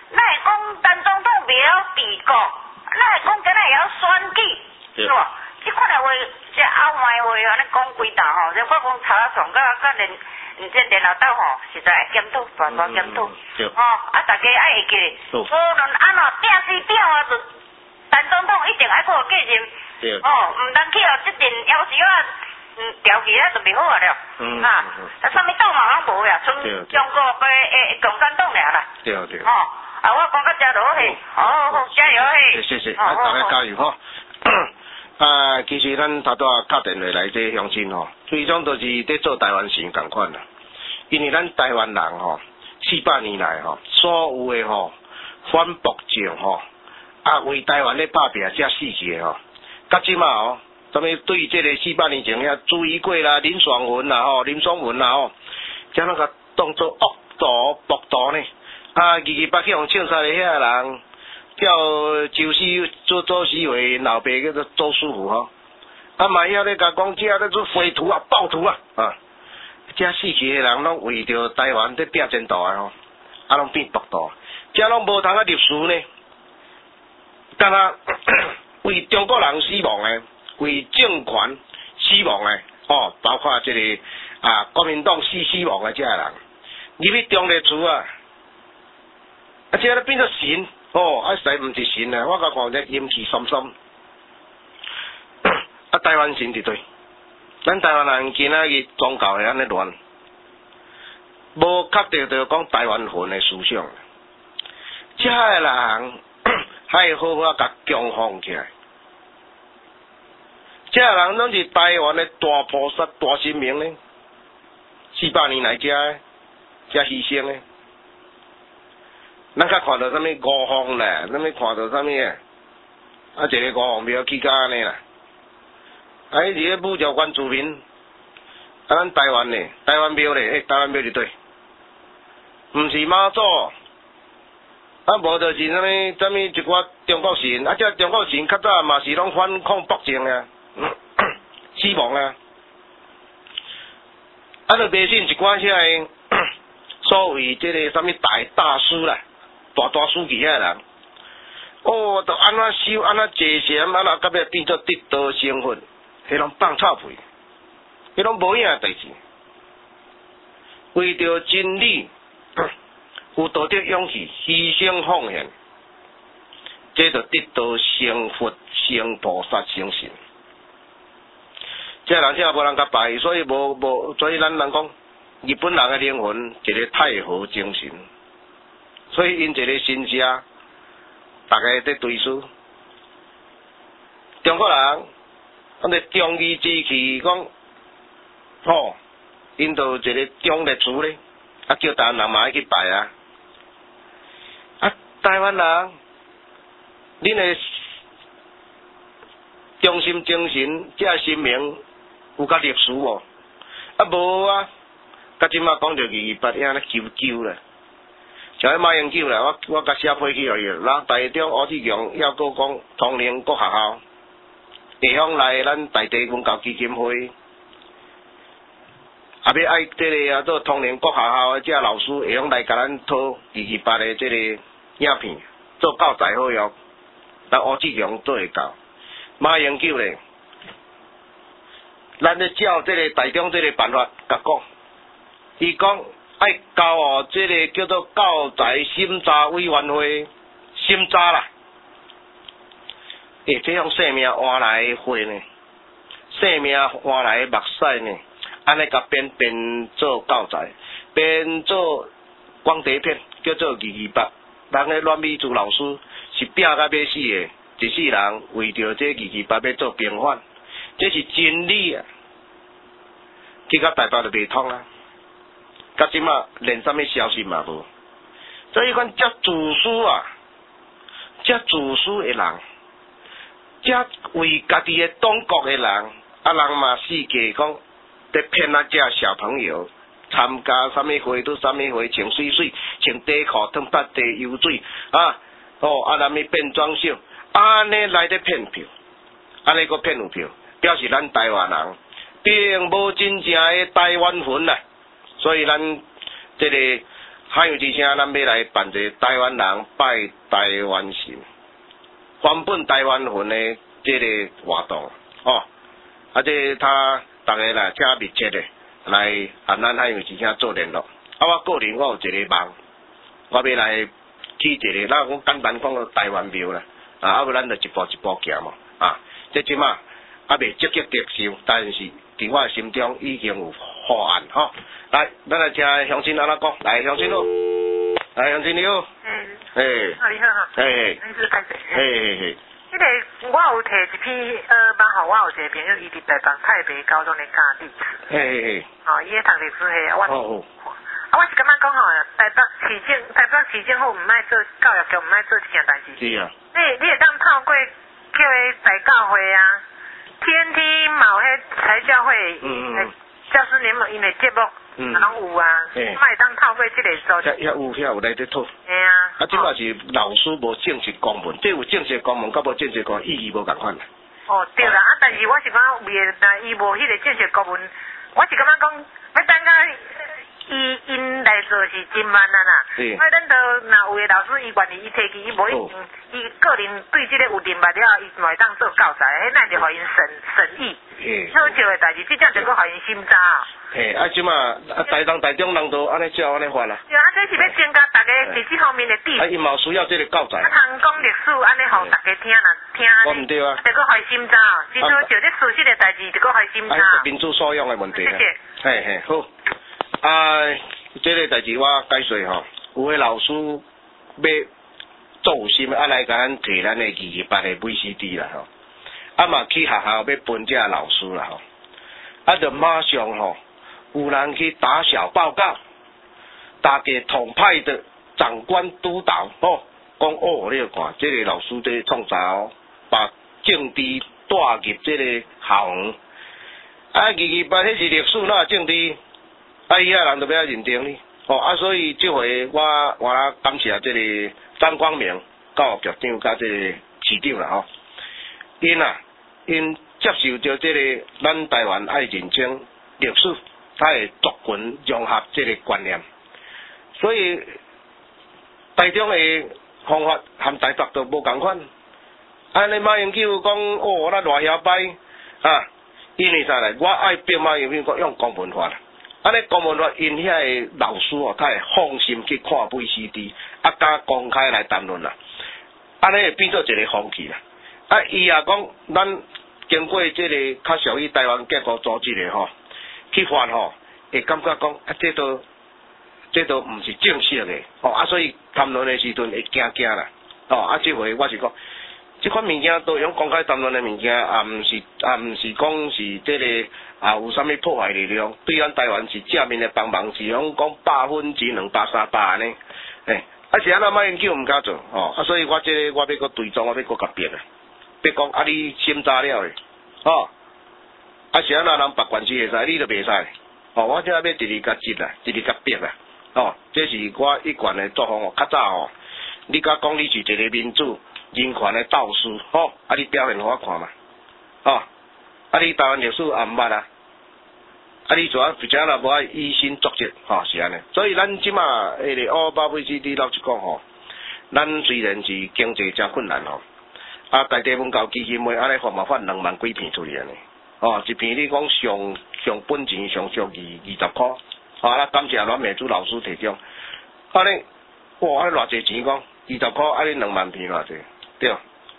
咱会讲陈总统袂晓治国，咱会讲今仔会晓选举，是无？即款诶话，即后卖话安尼讲几搭吼，即我讲查啊上甲连即电脑斗吼，实在会检讨，大检讨。吼，啊，大家爱会记，无论安怎拼死拼活，就陈总统一定爱靠继任。哦，毋通去哦，即阵要是调期啊，就袂好啊了。啊，啥物党嘛拢无呀，剩中国共产党尔啦。 对。 哦，啊，我讲到遮就好嘿，好，加油嘿。 谢，大家加油吼。啊，其實咱頭拄仔打電話來這鄉親吼，最終都是伫做台灣事共款啦。因為咱台灣人吼，400年來吼，所有誒吼反駁症吼，啊為台灣咧打拼才死去誒吼，到即馬吼，啥物對這個400年前遐朱一貴啦、林爽文啦吼、林爽文啦吼，將那個當作惡徒、暴徒呢，啊28去互槍殺的遐人。叫周氏做死为老爸叫做周師傅吼，啊嘛遐咧甲講，遮咧做匪徒啊、暴徒啊，遮死去的人拢为着台灣在拼前途啊吼，啊拢变暴徒，遮拢无通啊立事呢，但啊为中国人死亡的，为政权死亡的，哦，包括这个国民党死亡的遮人，入去中立厝啊，遮咧变做神。哦，啊，实毋是神啊！我甲看者阴气深深。啊，台灣神伫对，咱台灣人今仔日宗教会安尼亂，无确定着讲台灣魂的思想。遮个人还会好好甲強放起來。遮个人拢是台灣的大菩薩、大神明呢，400年来遮犧牲呢。咱较看到啥物五方啦，咱要看到啥物啊？啊，一个五方庙起甲安尼啦。啊，迄是咧武条原住民，啊，咱台灣咧，台灣廟咧，台灣廟是对，毋是媽祖，啊，無就是啥物一寡中國神，啊，遮中國神較早嘛是攏反抗北征啊，死亡啊，啊，就迷信一寡遐个所謂即個啥物大師啦。大書記遐人，哦，就安怎修，安怎坐禪，安怎到尾變做得道成佛，迄攏放臭屁，迄攏無影代志。為着真理，有道德勇氣，犧牲奉獻，這就得道成佛、成菩薩、成神。這人真無人甲拜，所以所以咱人講，日本人嘅靈魂一個太和精神。所以因一个新社，大家在对峙。中国人，咱个忠义之气讲，吼，因就一个忠烈祠咧，啊叫台湾人嘛爱去拜啊。啊，台湾人，恁个中心精神，这神明有甲历史无？啊无啊，甲即马讲着28遐咧99啦。像迄馬英九啦，我甲寫批去互伊，咱台中柯志強還佫講通靈各學校，地方來咱大地文教基金會，也要愛這個啊做通靈各學校的這老師會用來甲咱討228的這個影片，做教材好用，咱柯志強做會到。馬英九咧，咱咧照這個台中這個辦法甲講，伊講。愛交哦，這個叫做教材審查委員會審查啦。這種生命換來的血呢，生命換來的目屎呢，安尼甲變做教材，變做光碟片，叫做228。人個阮美珠老師是拼甲要死的，一世人為着這228要做平反，這是真理啊！去到台北就袂通啊！到即馬連啥物消息嘛無，所以講遮自私啊，遮自私的人，遮為家己的黨國的人，啊人嘛世界講在騙啊遮小朋友參加啥物會，都啥物會穿水水，穿短褲，湯八地游水啊，哦啊人咪變裝修，安尼來咧騙票，安尼個騙有票，表示咱台灣人並無真正的台灣魂啊。所以咱這個海洋之声，咱要来办一个台湾人拜台湾神，翻本台湾魂的这个活动哦。啊，这他大家来请密切的来和咱海洋之声做联络。啊，我个人我有一个梦，我要来去一个，咱讲简单讲个台湾庙啦。啊，不然就一步一步行嘛。啊，这即马未积极接受，但是伫我心中已经有方案吼。来，咱来听乡亲安怎讲？来，乡亲好，来，乡亲你好。嘿。 你好。 嘿。 你是开谁？ 嘿。 迄个我有摕一篇帮好，我有一个朋友，伊伫台北太北高中咧教历史。 嘿。 哦，伊咧读历史系，我。 哦。 我是感觉讲吼，台北市政府毋爱做教育局，毋爱做这件代志。 是啊。 你会当透过叫迄台教会啊 ，TNT 嘛有迄台教会，教师联盟因的节目，拢有啊，嘛会当透过这个组织。有来在讨。 嘿啊。 啊，即嘛是老师无正式公文，这有正式公文，甲无正式公文意义无共款啦。 哦，对啦，啊，但是我是讲为了，但伊无迄个正式公文，我是感觉讲要等下。因来做是真慢啊啦，所以咱都若有个老师伊愿意伊提起，伊无伊个人对这个有认捌了，伊会当做教材，迄咱就互因审议，好笑的代志，即种就搁互因心照。 嘿，啊，即嘛台中人都安尼照安尼发啦。 对啊，这是要增加大家在这方面的知识。 啊，伊嘛需要这个教材。 啊，通讲历史安尼互大家听啦，听。我唔对啊。 就搁互伊心照，是说就这事实的代志，就搁互伊心照。 民主素养的问题啊。 谢谢。 嘿，好。啊，这个代志我解说吼，有个老师要做有心，来甲咱摕咱的228的 VCD 啦吼，啊嘛去学校要分这老师啦吼，啊就马上吼有人去打小报告，大家统派的长官督导吼，讲你要看这个老师在创啥哦，把政治带入这个校园，啊228迄是历史哪政治？啊，伊人就比较认真哩，所以这回我感谢这个张光明教育局长甲这个市长啦吼，因接受到这个咱台湾爱认真历史，它会族群融合这个观念，所以台中的方法和台北都无共款。安尼马英九讲咱偌晓摆啊，因为啥咧？我爱逼马英九用公文法啦。安尼公文法因遐个老师他会放心去看 VCD， 啊，敢公开来谈论啦。安尼会变做一个风气啦。啊，伊也讲咱经过这个较属于台湾结构组织的吼，去翻吼，会感觉讲这都毋是正式的，所以谈论的时阵会惊啦。这回我是讲。这款物件都用公开谈论的物件，毋是讲是这个有啥物破坏力量，对咱台湾是正面的帮忙，是用讲100分之200、300安尼，是安那马英九毋敢做，所以我这个我要搁对庄，我要搁甲变啊，别讲你审查了咧，是安那人别官司会使，你就袂使，我这要第2甲接啦，第2甲逼啦，这是我一贯的作风，较早你甲讲你是一个民主。人权的导师，你表现互我看嘛，你台湾历史也毋捌啊，你主要若无爱以身作则，是安尼。所以咱即马迄个228 VCD 老实讲咱虽然是经济真困难大地文教基金会安尼发嘛发2万几片出去安尼，一片你讲上本钱上俗20块，咱感谢阮美珠老师提供，安尼偌济钱讲20块，你2万片偌济。对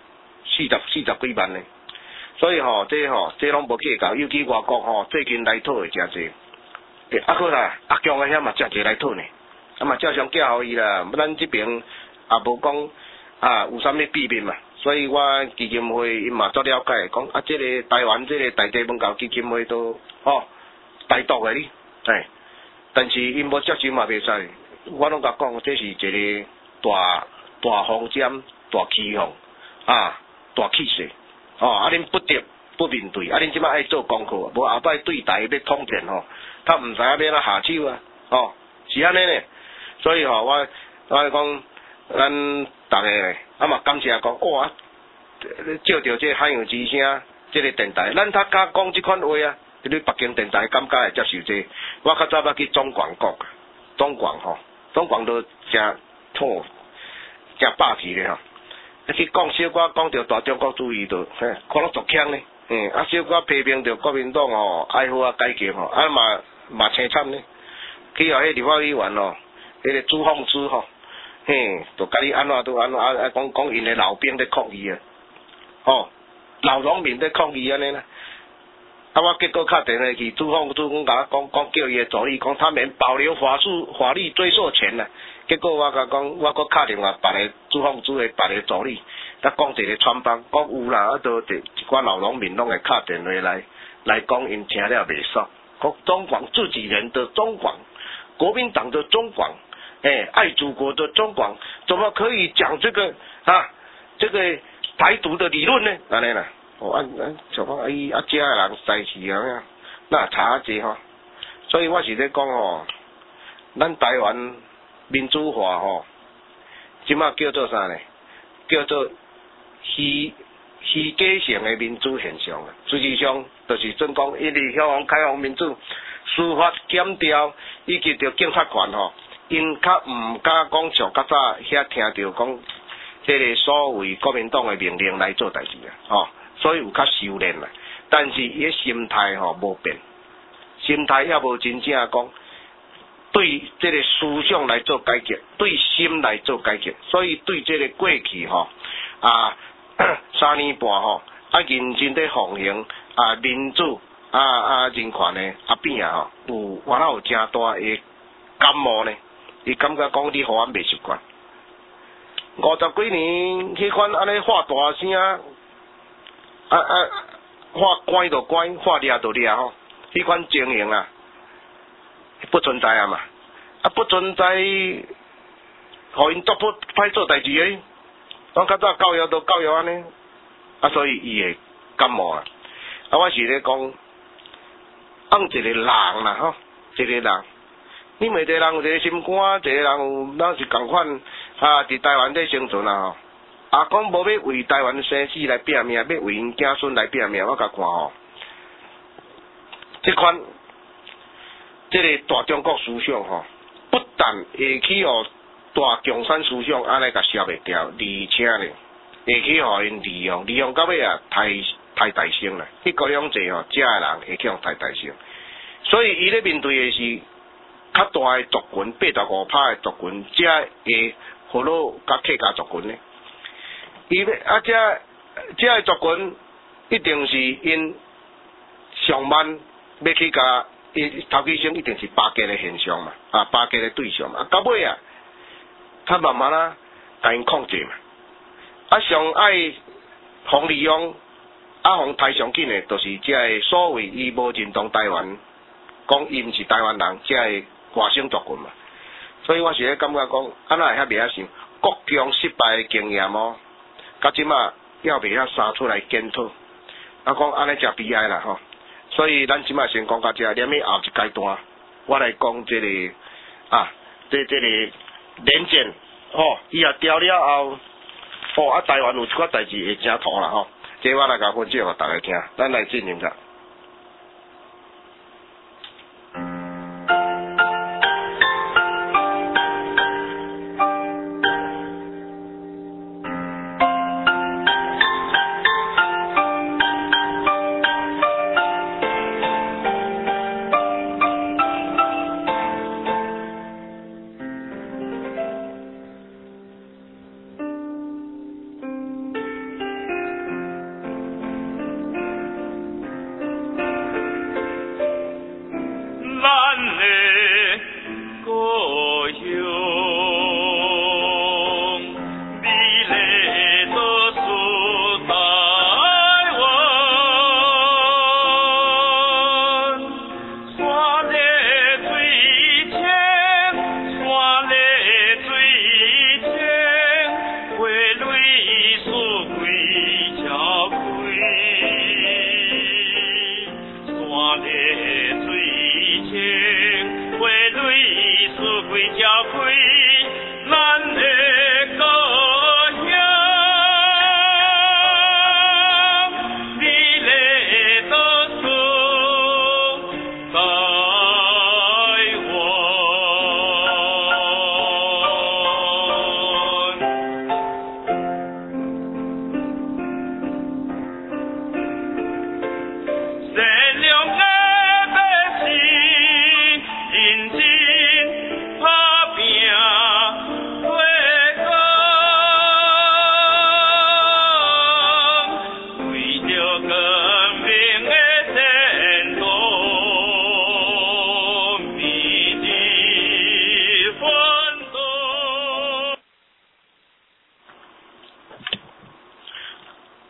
，40几万呢，所以这拢无计较，尤其外国最近来讨的真济，好啦，阿强个遐嘛真济来讨呢，嘛照常寄互伊啦，咱这边也无讲有啥物秘密嘛，所以我基金会因嘛做了解，讲这个台湾这个大地文教基金会都台独的哩，但是因无接受嘛袂使，我拢甲讲这是一个大风险。大气象大气势恁不得不面对，恁即摆爱做功课，无后摆对台要统战他毋知影要哪下手是安尼呢。所以我讲咱大家嘛感谢讲照着这海洋之声这个电台，咱较敢讲即款话你北京电台感觉会接受这，我较早捌去中广讲，中广中广都真痛，真霸气咧吼。去讲小可讲到大中国主义就，看到足强咧。小可批评着国民党吼，爱好啊改革吼，嘛凄惨咧。去互迄立法委员吼，迄个朱凤芝吼，就甲你安怎都安怎讲因的老兵在抗议啊，老农民在抗议安尼啦。我结果打电话去朱凤芝讲叫伊的助理讲他们保留法律追溯权啦。结果我甲讲，我搁打电话别个朱凤芝的别个助理，甲讲一个传帮，讲有啦，都一寡老农民拢会打电话来讲因听了袂爽，讲中广自己人的中广，国民党的中广，爱祖国的中广，怎么可以讲这个台独的理论呢？安尼啦。像讲遮的人在是啊，那查者吼，所以我是咧讲吼，咱台湾民主化吼，即马叫做啥呢？叫做虚假性的民主现象啊。实际上就是准讲，因为向往开放民主，司法检调以及着警察权吼，因较毋敢讲像较早遐听到讲，这个所谓国民党的命令来做代志啊，所以有较收敛啦，但是伊个心态吼无变，心态也无真正讲对这个思想来做改革，对心来做改革，所以对这个过去吼3年半吼认真在奉行民主人权的边吼有有真大的感冒呢，伊感觉讲你互阮袂习惯，50几年迄款安尼话大声。话关就关，话掠就掠吼，迄款情形啊，不存在啊嘛，不存在，互因做歹做代志诶，咱较早教育都教育安尼，所以伊会感冒啊。我是咧讲，按一个人啦吼，一个人，你每个人有一个心肝，一个人有，咱是共款伫台湾在生存啊吼。讲无要为台湾生死来拼命，要为因子孙来拼命，我甲看吼，这款这个大中国思想吼，不但会去互大共产思想安尼甲消灭掉，而且呢，会去互因利用到尾啊，太大声啦。迄个两者吼，遮个人会去互太大声，所以伊咧面对的是较大的族群，85%的族群，遮个葫芦甲客家族群呢。伊要这个族群一定是因上万要去甲伊头起先一定是巴结的现象嘛，巴结的对象嘛，到尾啊，他慢慢甲因控制嘛，上爱互利用，互太上紧的，就是这个所谓伊无认同台湾，讲伊毋是台湾人，这个外省族群嘛，所以我是咧感觉讲，安怎会遐袂晓想，国强失败的经验哦。到即马要袂晓杀出来检讨，讲安尼真悲哀啦吼。所以咱即马先讲到这，连去后一阶段，我来讲这个这个连检以后调了后，台湾有一寡代志会真土啦吼。这我来甲分析互大家听，咱来进行下。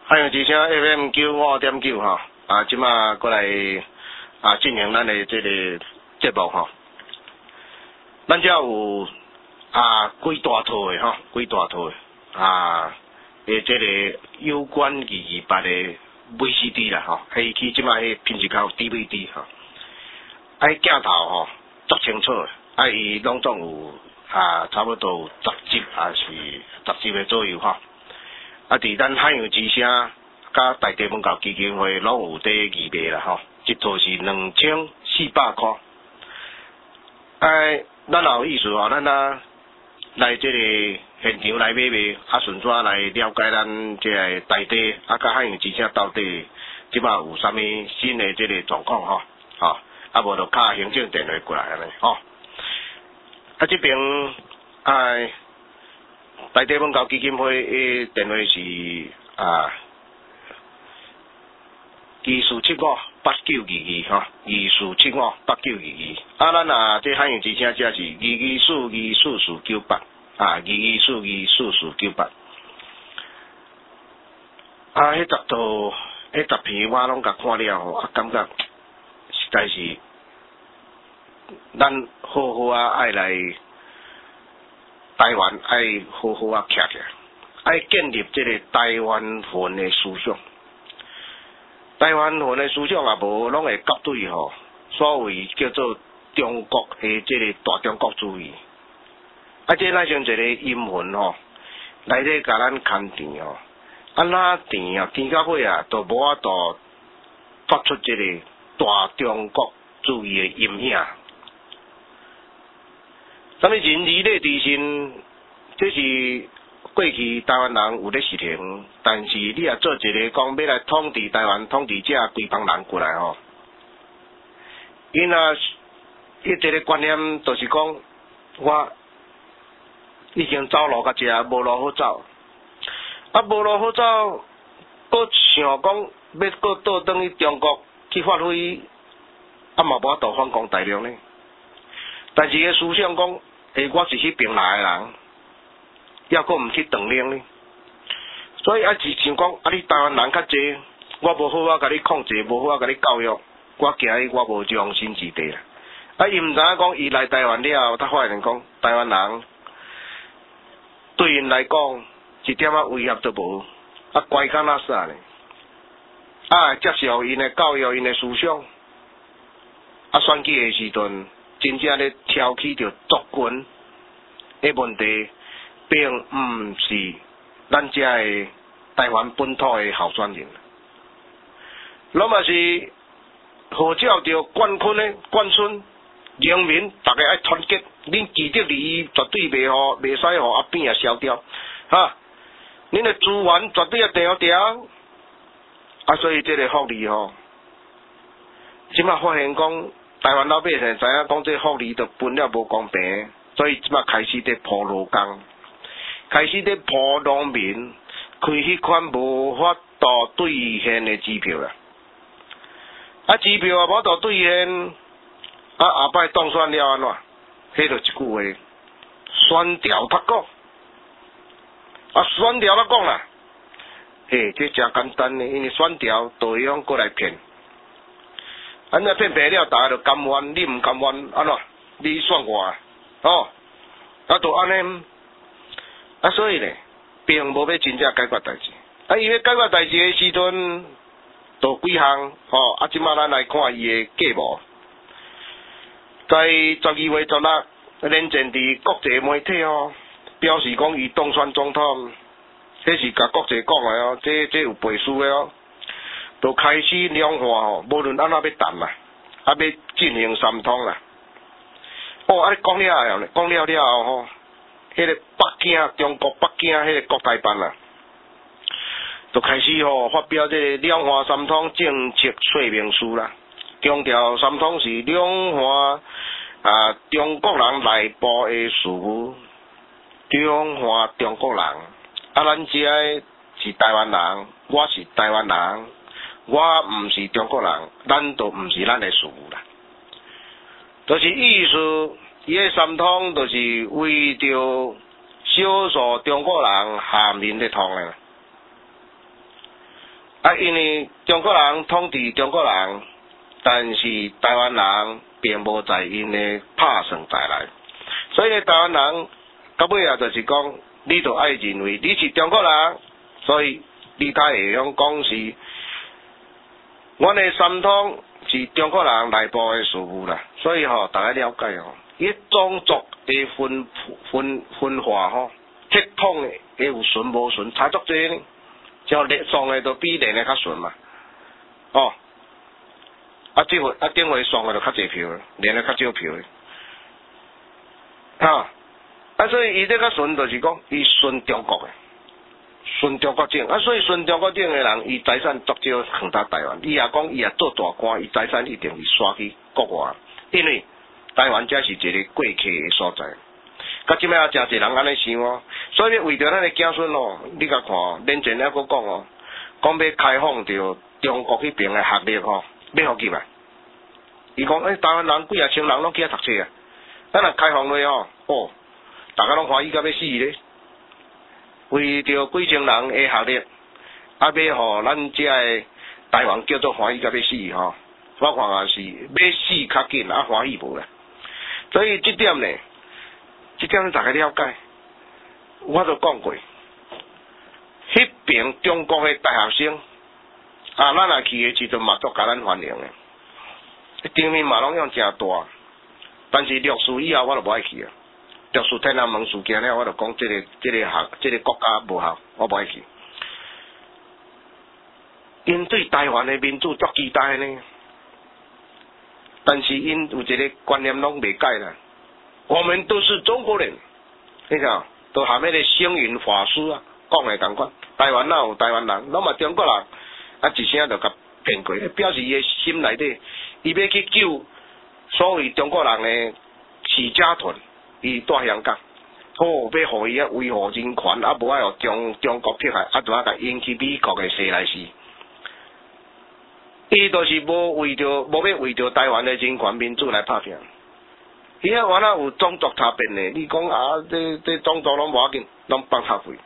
汉阳之声 FM95.9吼，即马过来进行咱的这个节目吼。咱遮有几大套的吼，几大套的的这个有关228的 VCD 啦吼，迄去即马迄品质较 DVD 吼，镜头吼足清楚的，伊拢总有差不多有10集还是10集的左右吼。伫咱汉阳之声甲大地文教基金会拢有在义卖啦吼，一套是2400块。咱也有意思吼，咱来这个现场来买卖，顺便来了解咱这个大地甲汉阳之声到底即马有啥物新的这个状况吼，无就敲行政电话过来安尼吼。这边大地文教基金会的电话是24758922吼，24758922。咱这汉阳之声这是224248，224248。迄10篇我拢甲看了吼，感觉实在是咱好好爱来台湾，爱好好徛起来，爱建立这个台湾魂的思想。台湾魂的思想也无拢会甲对吼，所谓叫做中国的这个大中国主义。这咱像一个阴魂吼，来咧甲咱牵电吼，哪电电到尾都无法度发出这个大中国主义的阴影。啥物人理咧之心，这是过去台湾人有咧实行，但是你也做一个讲要来统治台湾，统治这规帮人过来吼，因一个观念就是讲，我已经走路到这，无路好走，无路好走，搁想讲要搁倒转去中国去发挥，嘛无法度反攻大陆呢。但是个思想讲，我是迄边来的人。抑搁毋去当兵呢，所以是想讲，你台湾人较济，我无好甲你控制，无好甲你教育，我行去我无容身之地啦。伊毋知影讲，伊来台湾了后，他发现讲，台湾人对因来讲一点威胁都无，乖敢若啥呢？接受因的教育，因的思想，选举的时阵，真正咧挑起着族群的问题。并毋是咱遮的台湾本土的候选人，拢嘛是号召着冠村人民，大家爱团结，恁既得利益绝对袂使互阿扁消掉，恁的资源绝对要调调，所以这个福利吼，即马发现讲台湾老百姓知影讲这福利都分了无公平，所以即马开始在铺路工。开始咧破农民开迄款无法度兑现的支票啦，支票也无法度兑现，下摆当选了安怎？迄就一句话，选调他讲，选调他讲啦，这真简单的，因为选调都会用过来骗，安尼骗了，大家就甘愿，你毋甘愿安怎？你选我就安尼。所以呢，并无要真正解决代志。伊要解决代志的时阵，就几项即马咱来看伊的计谋。在12月16日，连战伫国际媒体表示讲伊当选总统，这是甲国际讲的这有背书的就开始两岸无论安怎要谈啦，要进行三通啦。讲了后迄个中国北京迄个国台办啦，就开始发表这个两岸三通政策说明书啦，强调三通是两岸中国人内部的事务，两岸中国人咱遮是台湾人，我是台湾人，我毋是中国人，咱都毋是咱的事务啦，就是意思。伊个三通就是为着少数中国人下面咧通诶， 啊，因为中国人统治中国人，但是台湾人并无在因的拍算在内，所以台湾人到尾啊，就是讲，你就爱认为你是中国人，所以你才会用讲是，阮的三通是中国人内部的事务啦，所以吼，大家了解吼，伊种族的分化吼，血统的会有顺无顺，差足多呢。像送的都比连的较顺嘛，哦，这回顶回送的就较济票，连的较少票的，所以伊这较顺就是讲，伊顺中国的，顺中国政，所以顺中国政的人，伊财产足少放到台湾，伊也讲伊也做大官，伊财产一定是刷去国外，因为台湾才是一个过客的所在。到即摆也真侪人安尼想哦，所以为着咱的子孙哦，你甲看哦，连前还佫讲哦，讲要开放着中国迄边的学历吼，要互入来。伊讲台湾人几啊千人拢去遐读册啊，咱若开放落哦，大家拢欢喜甲要死咧。为着几千人的学历，要互咱遮的台湾叫做欢喜甲要死吼，我看也是要死较紧，欢喜无啦。所以即点呢。这点大家了解，我都讲过，迄边中国的大学生，咱若去的时阵嘛，足甲咱欢迎的，场面嘛拢用真大，但是历史以后我就无爱去啊。历史天安门事件了，我就讲这个国家无效，我无爱去。因对台湾的民主足期待呢，但是因有一个观念拢袂改啦。我们都是中国人，你看，都含迄个星云法师啊，讲的同款。台湾哪有台湾人，拢嘛中国人，一声就甲骗过，表示伊的心内底，伊要去救所谓中国人的起家团，伊住香港，要互伊维护人权，无爱互中国迫害，就甲引起美国的势来事。伊就是无要为着台湾的人权民主来拍拼。伊遐原来有种族差别呢，你讲这种族拢无要紧，拢放较废。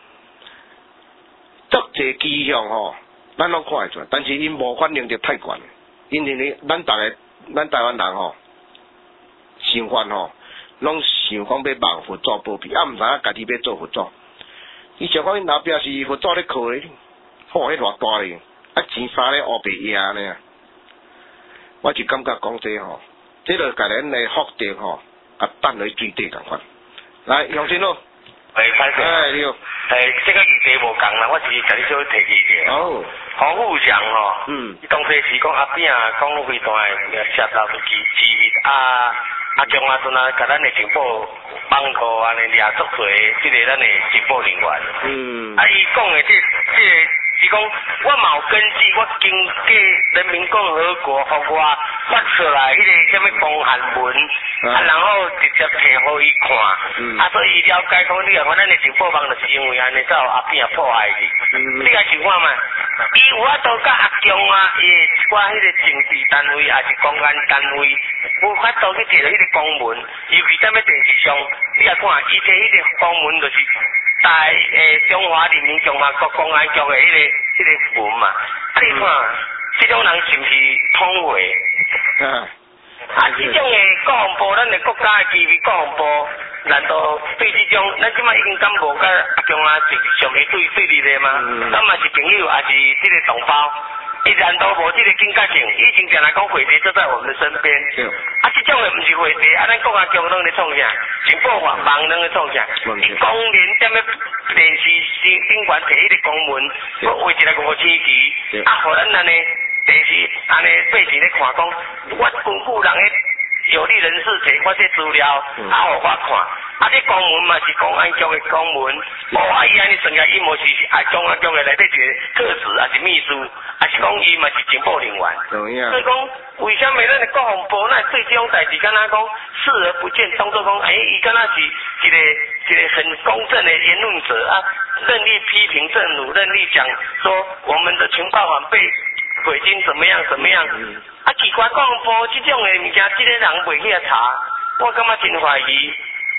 足侪迹象吼，咱拢看会出来，但是因无反应得太悬，因为呢，咱台湾人吼，想法吼，拢想讲要望佛祖保庇，毋知影家己要做佛祖。伊想讲因后壁是佛祖咧靠咧，迄偌大咧，钱衫咧乌白野呢，我就感觉讲这吼。这个甲咱的福德吼，等于水底共款。来，杨先生， 歹势。 你好。 这个议题无共啦，我是甲你小提议者。 哦。 黄富祥吼，伊当初是讲阿扁讲非常的涉到支持中华村甲咱的情报帮助安尼掠足侪，即个咱的情报人员。伊讲的这个。是讲，我嘛有根据，我经过人民共和国互我发出来迄个什么公函文，然后直接摕互伊看，所以伊了解讲，你看咱的情报网就是因为安尼才有阿扁破坏去，你甲想看嘛？伊有法度甲阿强啊，伊一寡迄个政治单位，也是公安单位，有法度去摕到迄个公文，尤其在咩电视上，你来看，伊摕迄个公文就是。在中华人民共和国公安局的迄个文嘛，你看，这种人是毋是通话？这种的国防部，咱的国家的机密国防部，难道对这种，咱即摆已经敢无甲阿强啊是属于对立的吗？咱嘛是朋友，也是这个同胞。伊难道无这个警觉性？以前常来讲回题就在我们的身边。这种的毋是回题，咱国家局拢咧创啥？情报网拢咧创啥？伊讲连踮咧电视顶悬摕迄个公文，我画一个5星期，互咱安尼电视安尼背景咧看讲，我根据人诶有利人士摕我这资料，互我看，这公文嘛是公安局的公文，伊安尼算起来，伊无是中央局的内底一个特使，还是秘书，还是讲伊嘛是情报人员。所以讲，为什么咱的国防部那对这种代志，敢若讲视而不见，当作讲，伊敢若是一个很公正的言论者啊，任意批评政府，任意讲说我们的情报网被鬼军怎么样？奇怪，国防部这种的物件，这个人袂去查，我感觉真怀疑。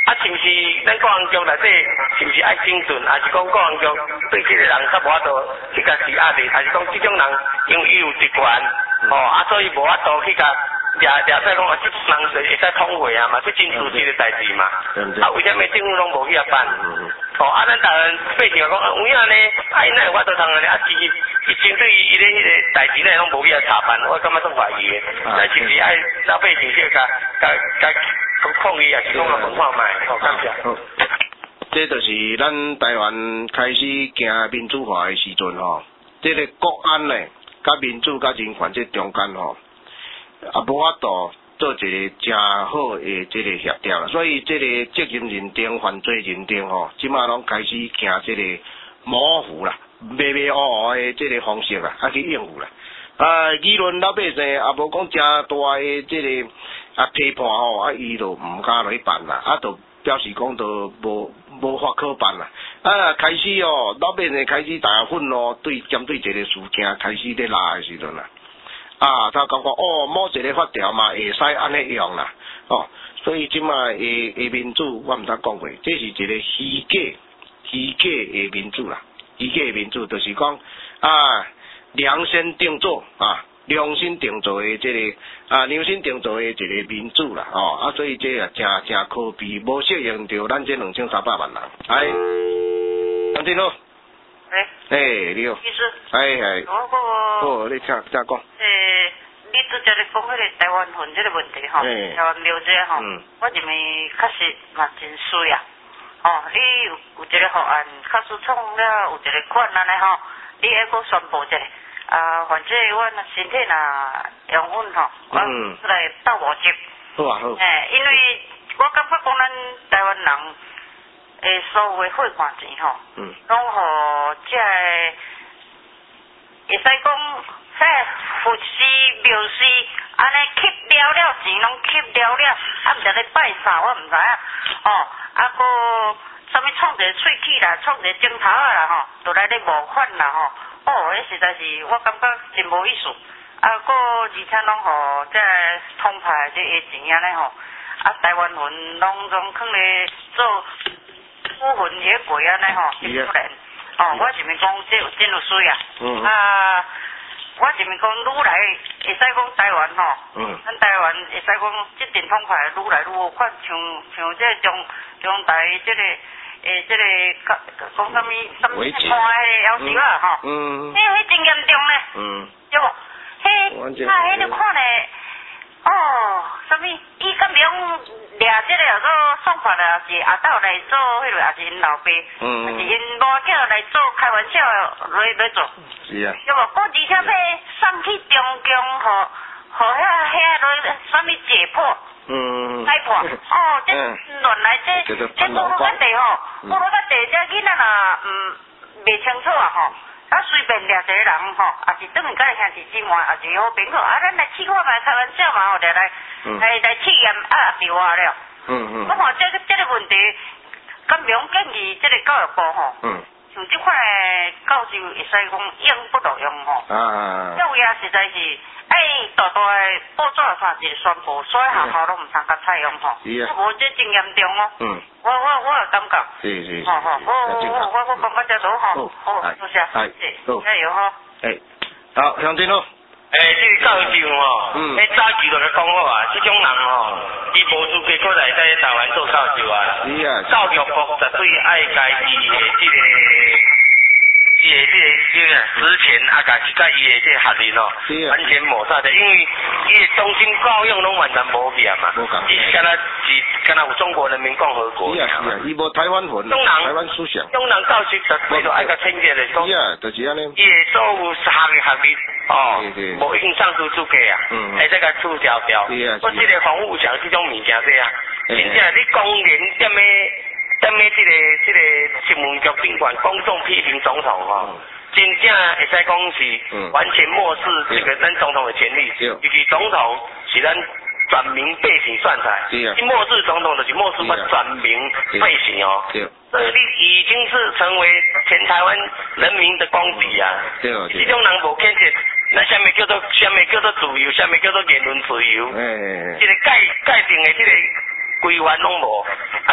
啊，是毋是咱国防局内底是毋是爱整顿，还是讲国防局对这个人较无法度去甲施压力，还是讲这种人因为伊有职权，所以无法度去甲掠使讲啊，这种人就会使通话啊嘛，这真事实的代志嘛。为什么政府拢无去遐办？咱台湾百姓讲，有影呢，因哪有法度通安尼？伊针对伊咧迄个代志咧，拢无去遐查办，我感觉足怀疑的。但是毋是爱老百姓去甲抗议啊，是讲文化卖，感谢。 这就是咱台湾开始行民主化的时阵这个国安呢，甲民主甲人权这中间无法度做一个真好的这个协调啦。所以这个责任认定、犯罪认定即马拢开始行这个模糊啦、迷迷糊糊的这个方式啦，去应付啦。议论老百姓也无讲真大的这个批判伊就唔敢来办啦，就表示讲就无法可办啦。开始老百姓开始大家愤怒，针对这个事件开始咧拉的时阵啦。他感觉某一个法条嘛会使安尼用啦，所以即马的民主我毋知讲过，这是一个虚假的民主啦，虚假的民主就是讲量身定做量身定做的这个量身定做的一个民主啦，所以这真可悲，无适应着咱这2300万人。杨振佬。你好。 医师。 你请讲。 你拄则咧讲迄个台湾魂这个问题台湾庙这我认为确实嘛真需要。你有一个法案，假使创了有一个款安尼你还阁宣布一下。反正阮身体若用稳我出来斗无接。 好。 因为我感觉讲咱台湾人所有的汇款钱拢互这个会使讲佛寺庙寺安尼吸了钱拢吸了，毋知咧拜啥我毋知阁啥物创一个喙齿啦，创一个镜头啦就来咧募款啦迄实在是我感觉真无意思。阁而且拢互这通派这些钱安尼台湾魂拢囥咧做孤魂野鬼安尼真可怜。我认为讲这有真有需要。我认为讲愈来会使讲台湾咱台湾会使讲这阵通派愈来愈有款，像这中台这个这个讲啥物看迄个要求迄真严重呢，对无？迄你看咧，啥物？伊敢袂用掠这个叫做送法啦，是阿斗来做迄个，还是因老爸，还是因某囝来做开玩笑来做？是啊。对无？而且要送去中共，互遐啥物解剖？解剖。这乱来这部落咱地部落咱地这囡仔若袂清楚随便掠一个人也是等于甲兄弟姊妹，也是好朋友咱来试看卖开玩笑嘛来试验对话了。我看这个问题，敢袂用建议这个教育部像这款的教授会使讲用不着用教育实在是大大的报纸啥一个宣布，所有学校拢唔通甲采用无这真严重我有感觉。是。我感觉这都好，多谢，加油好，向真咯。 这个教授早期就咧讲好这种人伊无资格过来在台湾做教授教育部绝对爱家己的这个实权家己甲伊的这学历完全抹杀的，因为伊的中心教育拢完全无变嘛，伊敢若有中国人民共和国。 伊无台湾魂，台湾思想。中人教授绝对就爱甲清洁的讲。 就是安尼。 伊的所有学历无影响出资格会使甲取消掉。我这个防务墙这种物件真正你公然踮咧这个新闻局宾馆公众批评总统真正会使讲是完全漠视这个咱总统的权利，尤其总统是咱全民百姓选出来，你漠视总统就是漠视我全民百姓所以你已经是成为全台湾人民的公敌这种人无谴责，那什么叫做自由，什么叫做言论自由？这个界定的这个规范拢无，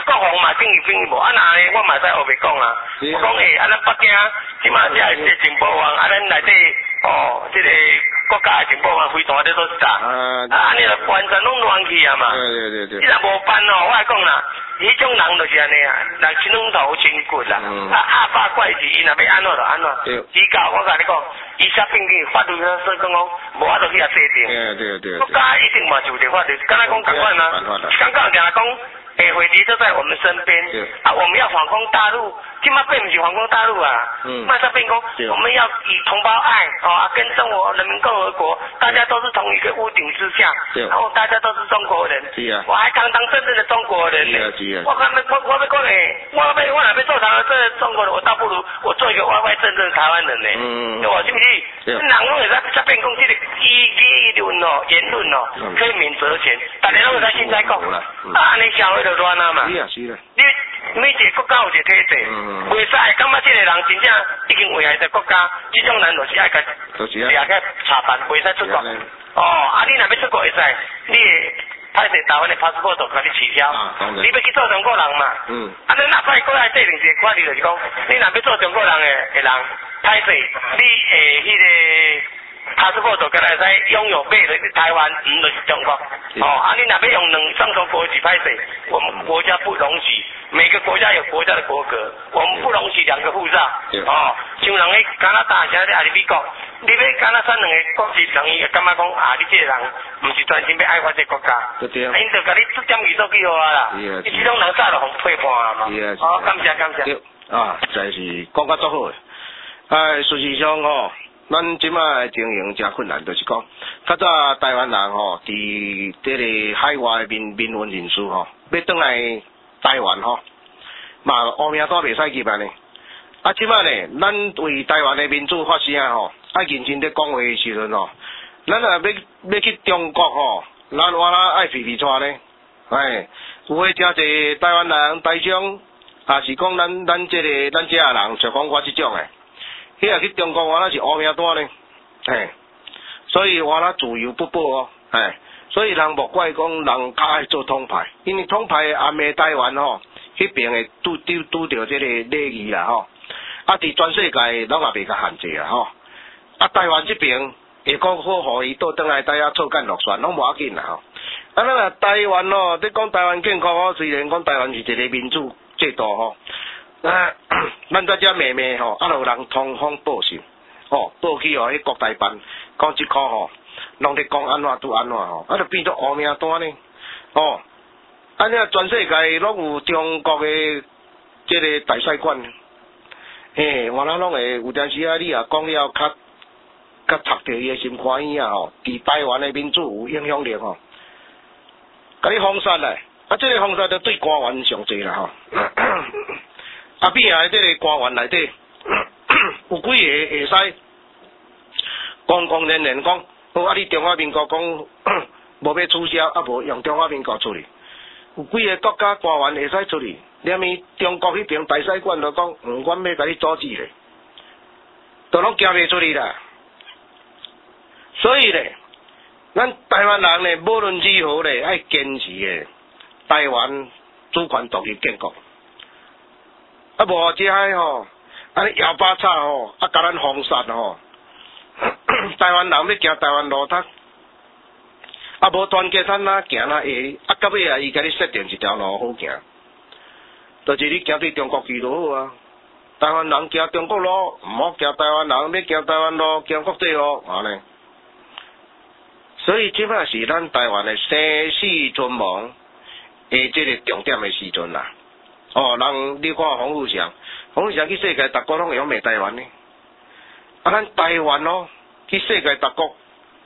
国防嘛，等于无，啊那呢，我嘛使学袂讲啊。我讲啊咱北京即马只系情报网，啊咱内底即个国家的情报网非常咧做啥？安尼就完全拢乱去啊嘛。对。你若无办我来讲啦，迄种人就是安尼啊，人亲拢头亲骨啦。阿爸怪事，伊若要安怎就安怎。指教我甲你讲，伊写并去法律所讲无法度去遐制定。对。国家一定嘛就有法律，敢若讲共款啊。刚刚定讲。毁敌就在我们身边啊！我们要反攻大陆，今麦并不是反攻大陆啊，麦在并攻，我们要以同胞爱跟中国人民共和国，大家都是同一个屋顶之下，然后大家都是中国人，我还堂堂正正的中国人呢。我要讲我若要做堂堂正正中国人，我倒不如我做一个歪歪正正的台湾人呢，对吧？是不是？人拢会在并攻这个议论言论可以免责权，大家拢会在现在讲，安尼社会就乱啊嘛。是啊。你每一个国家有一个体制，袂使感觉这个人真正已经危害着国家，这种人就是爱甲抓起查办，袂使出国。你若要出国会使，你歹势台湾的 passport 就甲你取消，你要去做中国人嘛。你若派过来制定一个法律，就是讲，你若要做中国人的人，歹势，你迄个。passport 就敢若会使拥有买的台湾，就是中国。你若要用双重国籍歹势，我们国家不容许。每个国家有国家的国格，我们不容许两个护照。像人喺加拿大，现在喺美国，你要加拿大两个国籍，等于感觉讲你这个人唔是专心要爱我这个国家，因就甲你出点移动去好啊啦。你这种人早就互批判啊嘛。感谢。 真是讲甲足好诶。事实上咱即摆经营真困难，就是讲，较早台湾人伫这个海外的民运人士要转来台湾嘛乌名单袂使入安尼。即摆呢，咱为台湾的民主发声爱认真咧讲话的时阵咱若要去中国咱我啦爱皮带呢，有诶真侪台湾人台商，也是讲咱这的人，就讲我即种诶。迄个去中国我那是乌名单呢，所以我那自由不保所以人莫怪讲人较爱做统派，因为统派暗暝台湾迄边会拄着这个礼仪啦伫全世界拢也袂甲限制啦台湾这边会讲好，互伊倒转来大家错干落选拢无要紧啦咱若台湾你讲台湾建国虽然讲台湾是一个民主制度咱在遮妹妹就有人通风报信报去迄国台办讲即科拢咧讲安怎拄安怎就变做乌名单呢安尼全世界拢有中国的即个大使馆我咱拢会有阵时你也讲了较读着伊的心欢喜伫台湾的民主有影响力甲你封杀咧即个封杀就对官员上济啦边啊！这个官员内底有几个会使公连讲，你中华民国讲无要取消，无用中华民国处理。有几个国家官员会使处理，连伊中国迄边大使馆就讲，阮要甲你阻止咧，都拢行袂出去啦。所以咧，咱台湾人咧，无论如何咧，爱坚持咧，台湾主权独立建国。无遮安尼摇把叉甲咱封杀台湾人要行台湾路途，无团结咱哪行哪会？到尾伊甲你设定一条路好行，就是你行对中国去就好台湾人行中国路，毋好行台湾人，要行台湾路，行国际路安尼。所以即摆是咱台湾的生死存亡的即个重点的时阵啦。人你看黄富祥去世界各国拢会晓骂台湾呢。咱台湾去世界各国，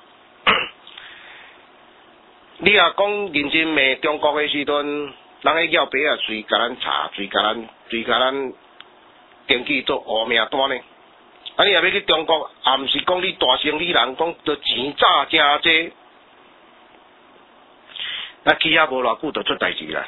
你若讲认真骂中国的时阵，人迄鸟白啊，随甲咱查，随甲咱登记做乌名单呢。你若要去中国，也毋是讲你大生意人，讲着钱早诚济，去遐无偌久就出代志啦。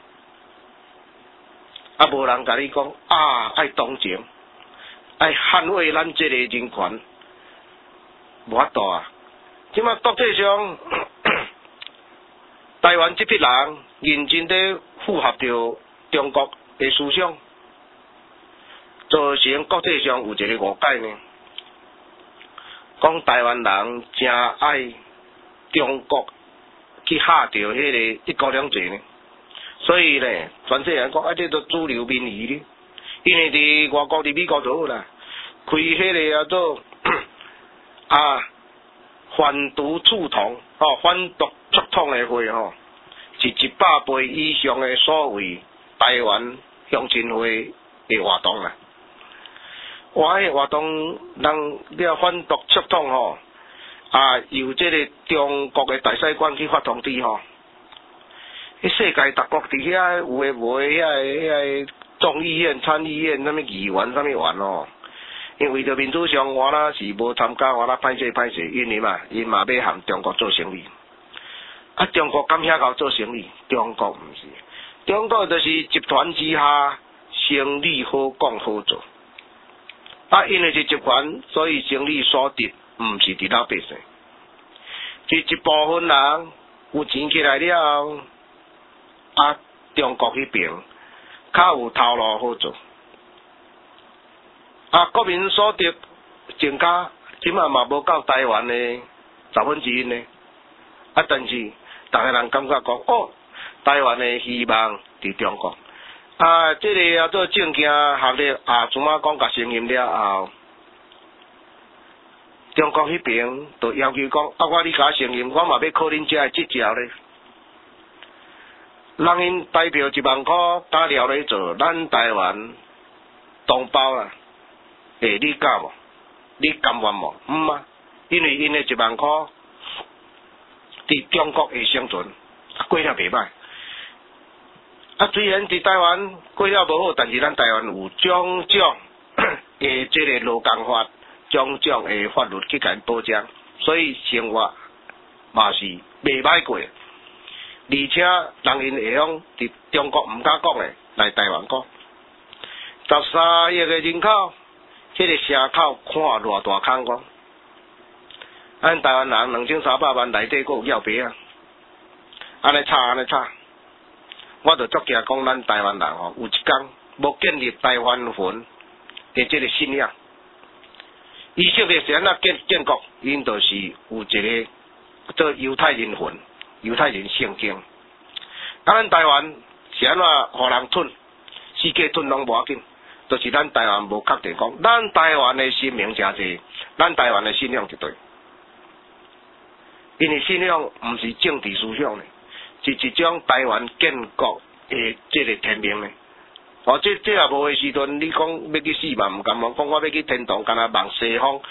无人甲你讲爱同情，爱捍卫咱这个人权，无法度即马国际上，台湾这批人认真地符合着中国的思想，造成国际上有一个误解呢，讲台湾人真爱中国去下掉迄个一国两制呢，所以呢，全世界人讲啊，这都主流民意呢，因为伫外国伫美国就好啦，开迄个叫做反独促统反独促统的会是100倍以上的所谓台湾乡亲会的活动啦。迄活动人了反独促统由这个中国的大使馆去发通知迄世界各国伫遐有诶无诶遐个众议院、参议院、啥物议员、啥物员因为着民主上我啦是无参加，我啦歹势，因为嘛，因嘛要和中国做生意。中国敢遐够做生意？中国毋是，中国就是集团之下生意好讲好做。因为是集团，所以生意所得毋是伫老百姓，是一部分人有钱起来了后，中国迄边较有头路好做。国民所得增加，即嘛无到台湾的1/10呢。但是逐个人感觉讲，台湾的希望伫中国。这个叫做正经学历怎啊讲甲承认了后，中国迄边就要求讲，我你甲承认，我嘛要考恁遮的执照咧。人因代表1万块打了咧做，咱台湾同胞啦。你敢无？你甘愿无？因为因的1万块伫中国会生存，过了袂歹。虽然伫台湾过了无好，但是咱台湾有种种的这个劳工法、种种的法律去甲因保障，所以生活嘛是袂歹过。而且人因会用伫中国毋敢讲的来台湾讲，13亿个人口。迄个城口看偌大空讲，咱台湾人2300万内底，佫有要别安尼差，我就足惊讲咱台湾人有一天无建立台湾魂的这个信仰。以色列是安怎建国，因就是有一个做犹太人魂、犹太人圣经。咱台湾是安怎互人吞，世界吞拢无要紧。就是咱台湾无确定讲，咱台湾的神明诚济，咱台湾的信仰一对，因为信仰毋是政治思想呢，是一种台湾建国的这个天命呢。这也无的时阵，你讲要去死嘛，毋甘讲我要去天堂，干那望西方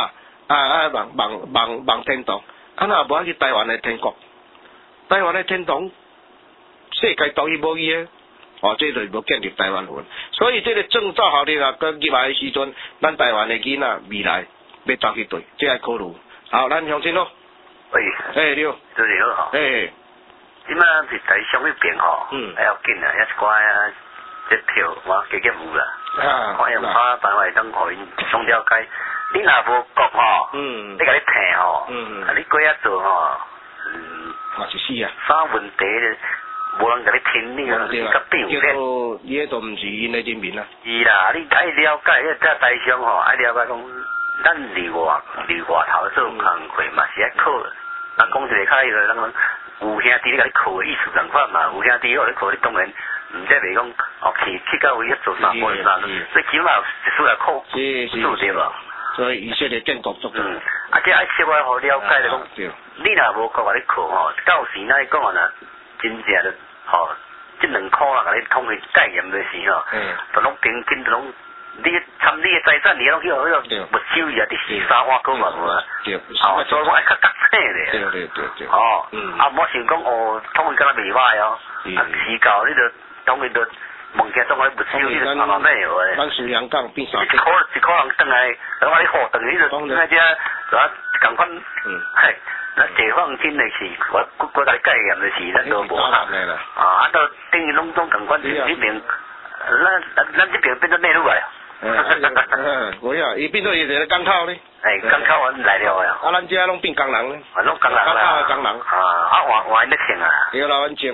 望天堂，那无去台湾的天国，台湾的天堂世界独一无二的。这就是无建立台湾魂，所以这个证照效力佮入来的时阵，咱台湾的囡仔未来要走去对，这要考虑。好，咱乡亲咯。 喂。 你好。 主持好吼。即摆是台上迄边还要紧啊，也一寡这票我加减有啦。我用打电话当互因上了解，你若无国你甲你听你过遐做嘛是死啊。 啥问题咧？无人甲你听你啊，你甲变变。 伊迄都毋是因的人民啊。 是啦，你爱了解迄个台商爱了解讲，咱离外头做工课嘛是爱考。讲一个较迄个，咱讲有兄弟你甲你考的意思同款嘛，有兄弟互你考，你当然毋则袂讲去到位做啥无啥，所以起码一次来考，做对无？ 所以以色列建国足够。 这爱切外互了解咧讲，你若无国甲你考到时咱讲啊，真正的这2块啦，甲你统去概念就是就拢平均就拢，你参你的财产，你拢去迄个没收益啊，你是3万块嘛无啊？所以我爱较觉醒咧。对。我想讲统去敢若袂歹时到你就统去就物件总爱没收益，就3万咩哟诶。 咱苏阳港变3。 一块人转来，然后你货等于就那只共款咱解放军的是，我甲你概念的是，咱都无啦。都等于拢共款，这边，咱这边变做内陆来。 我呀，伊变做一个港口咧。 港口我来了呀。 咱遮拢变工人咧。 拢工人啦。 港口的工人。 换咧穿啊。 对啦，阮穿。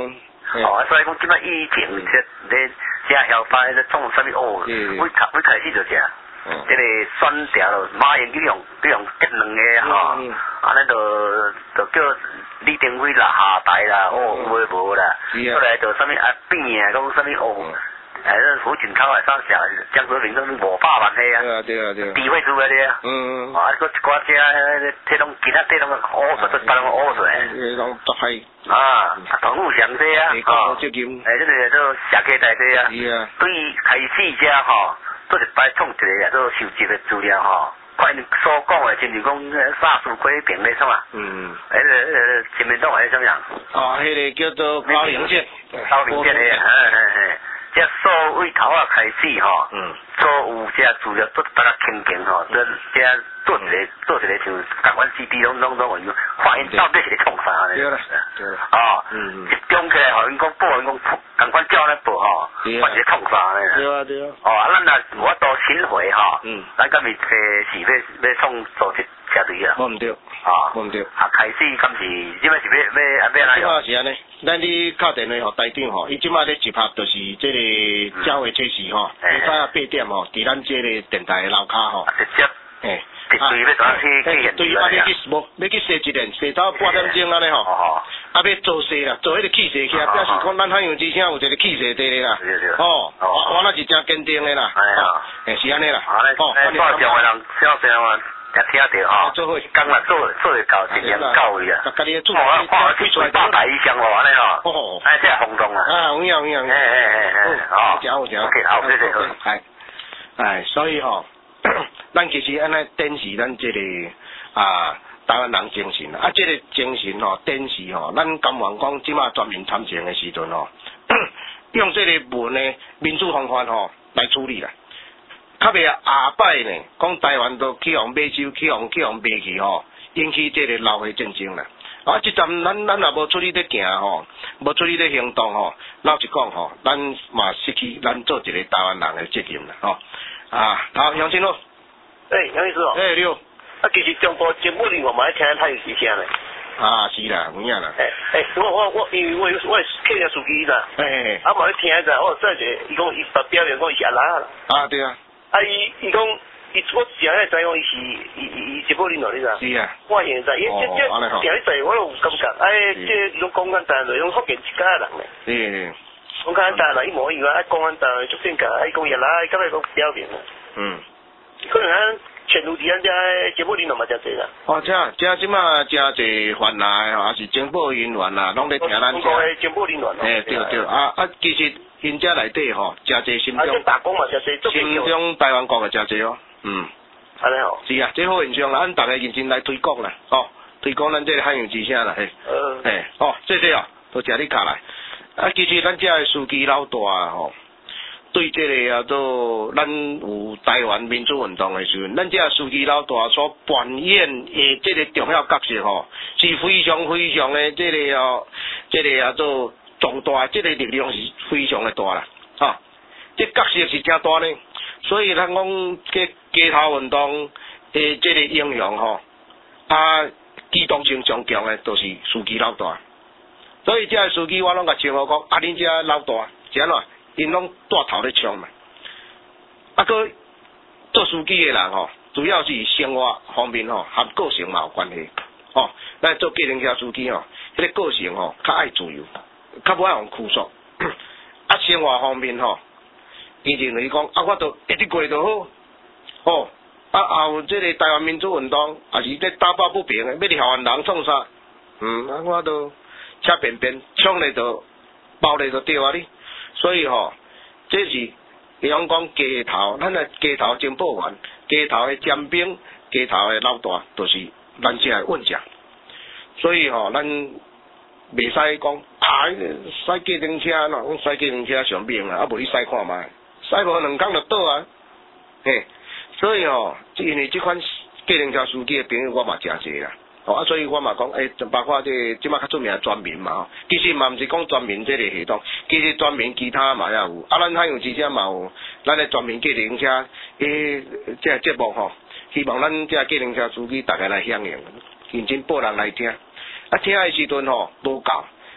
哦，所以讲即摆以前咧食晓发咧创啥物哦，我开始就食。这个酸条马英九用结两个吼，安尼就叫李登辉啦下台啦，无啦，后来就啥物啊变啊，讲啥物哦，福建口来上下江泽民都500万个啊，对，地位出来的啊，啊，佫一寡只这种其他这种乌水，别人乌水， 讲作歹啊，同路详这啊，哦，这个都社会大这啊，对开始只吼。做一摆创一个都收集的资料吼，看因所讲的，亲像讲萨苏奎平咧什么，前面党还是什么样？ 哦，迄个叫做高龄线， 的，这所谓头啊开始吼，所有这资料都大家轻吼，这做一个像台湾 CD 拢有，看因到底是咧创啥咧？对啦，哦，一中起来吼，因讲报因讲赶快叫咧报吼，看是创啥咧？对啊，哦，咱若我到新会吼，咱今日是要创组织车队啊？ 我唔对，我唔对。 啊，开始今是即摆是要哪样？ 是安尼，咱你打电话互台长吼，伊即摆咧集合就是即个交会测试吼，下早8点吼，伫咱即个电台楼骹吼， 直接，对要怎去现对，要去设一练，设到8点钟安尼吼，啊要做设啦，做迄个气势起来，表示讲咱海洋之声有一个气势在咧啦，哦，我那是真坚定的啦，是安尼啦， 哦，带上的人小声啊。也听到吼，刚来做会到一年到位啊！我开出来8台以上哦，安尼吼，这轰动啊！ 啊，有影， 哦， 有好， 所以吼，咱其实安尼展示咱这个台湾人精神啊，这个精神吼，展示吼，咱甘愿讲即马全面参战的时阵吼，用这个文的民主方法吼来处理啦。较袂下摆呢，讲台湾都去往美洲，去往卖去吼，引起这个老血战争啦。啊，即阵咱也无出去咧行吼，无出去咧行动吼，老实讲吼，咱嘛失去咱做一个台湾人的责任啦吼。啊，好，杨先生。 杨医师哦。 你好。 啊，其实中国节目里我嘛爱听太有时间咧。 啊，是啦，有影啦。 我因为我客人司机啦。啊嘛咧听一阵，我说者，伊讲伊表演讲伊是阿拉啦。 啊，对啊。 啊，伊讲，我只爱知讲伊是伊节目里头你知？ 是啊。 我现在，这听你在我有感觉，这种讲简单，用福建一家人咧。讲简单啦，伊无伊话讲简单，足性格，伊讲伊来，今日讲表演啦。可能咱全路伫咱这节目里头嘛真济啦。 哦，这即马真济泛来吼，也是情报人员啦，拢咧听咱这。情报人员。 对，啊，其实。因遮内底吼，真侪心中， 打工嘛，真侪， 心中台湾国嘅真侪哦， 安尼哦， 是啊，这好现象啦，咱大家认真来推广啦，推广咱这个海洋之声啦，这哦，都请你卡来。啊，其实咱遮个司机老大吼，对这个都咱有台湾民主运动的时阵，咱遮个司机老大所扮演的这个重要角色吼，是非常的这个做。重大，这个力量是非常的大啦，这角色是真大呢。所以咱讲这街头运动的这个英雄吼，机动性上强的都是司机老大。所以这个司机我拢甲称呼讲，恁这老大是安怎？因拢带头咧冲嘛。个做司机的人吼，主要是生活方面吼，和个性嘛有关系。咱做计程车司机吼，迄个个性吼，较爱自由。较无爱用拘束，生活方面吼，伊认为讲我都一直过就好，后这个台湾民主运动也是在打抱不平的，要伫校园人创啥？我都车便便冲咧就包咧就对啊哩，所以吼，这是讲街头，咱的街头情报员，街头的尖兵，街头的老大，就是咱这个稳将，所以吼，咱。袂使讲驶计程车咯，讲驶计程车上命啊，无你驶看卖，驶无2天就倒啊，所以吼，因为这款计程车司机的朋友我嘛真侪啦，所以我嘛讲，包括即马较出名的全民嘛，其实嘛毋是讲全民这个系统，其实全民其他嘛也有，咱海洋之声嘛有，咱的全民计程车这节目吼，希望咱这计程车司机大家来响应，认真报人来听。听的时阵吼无够，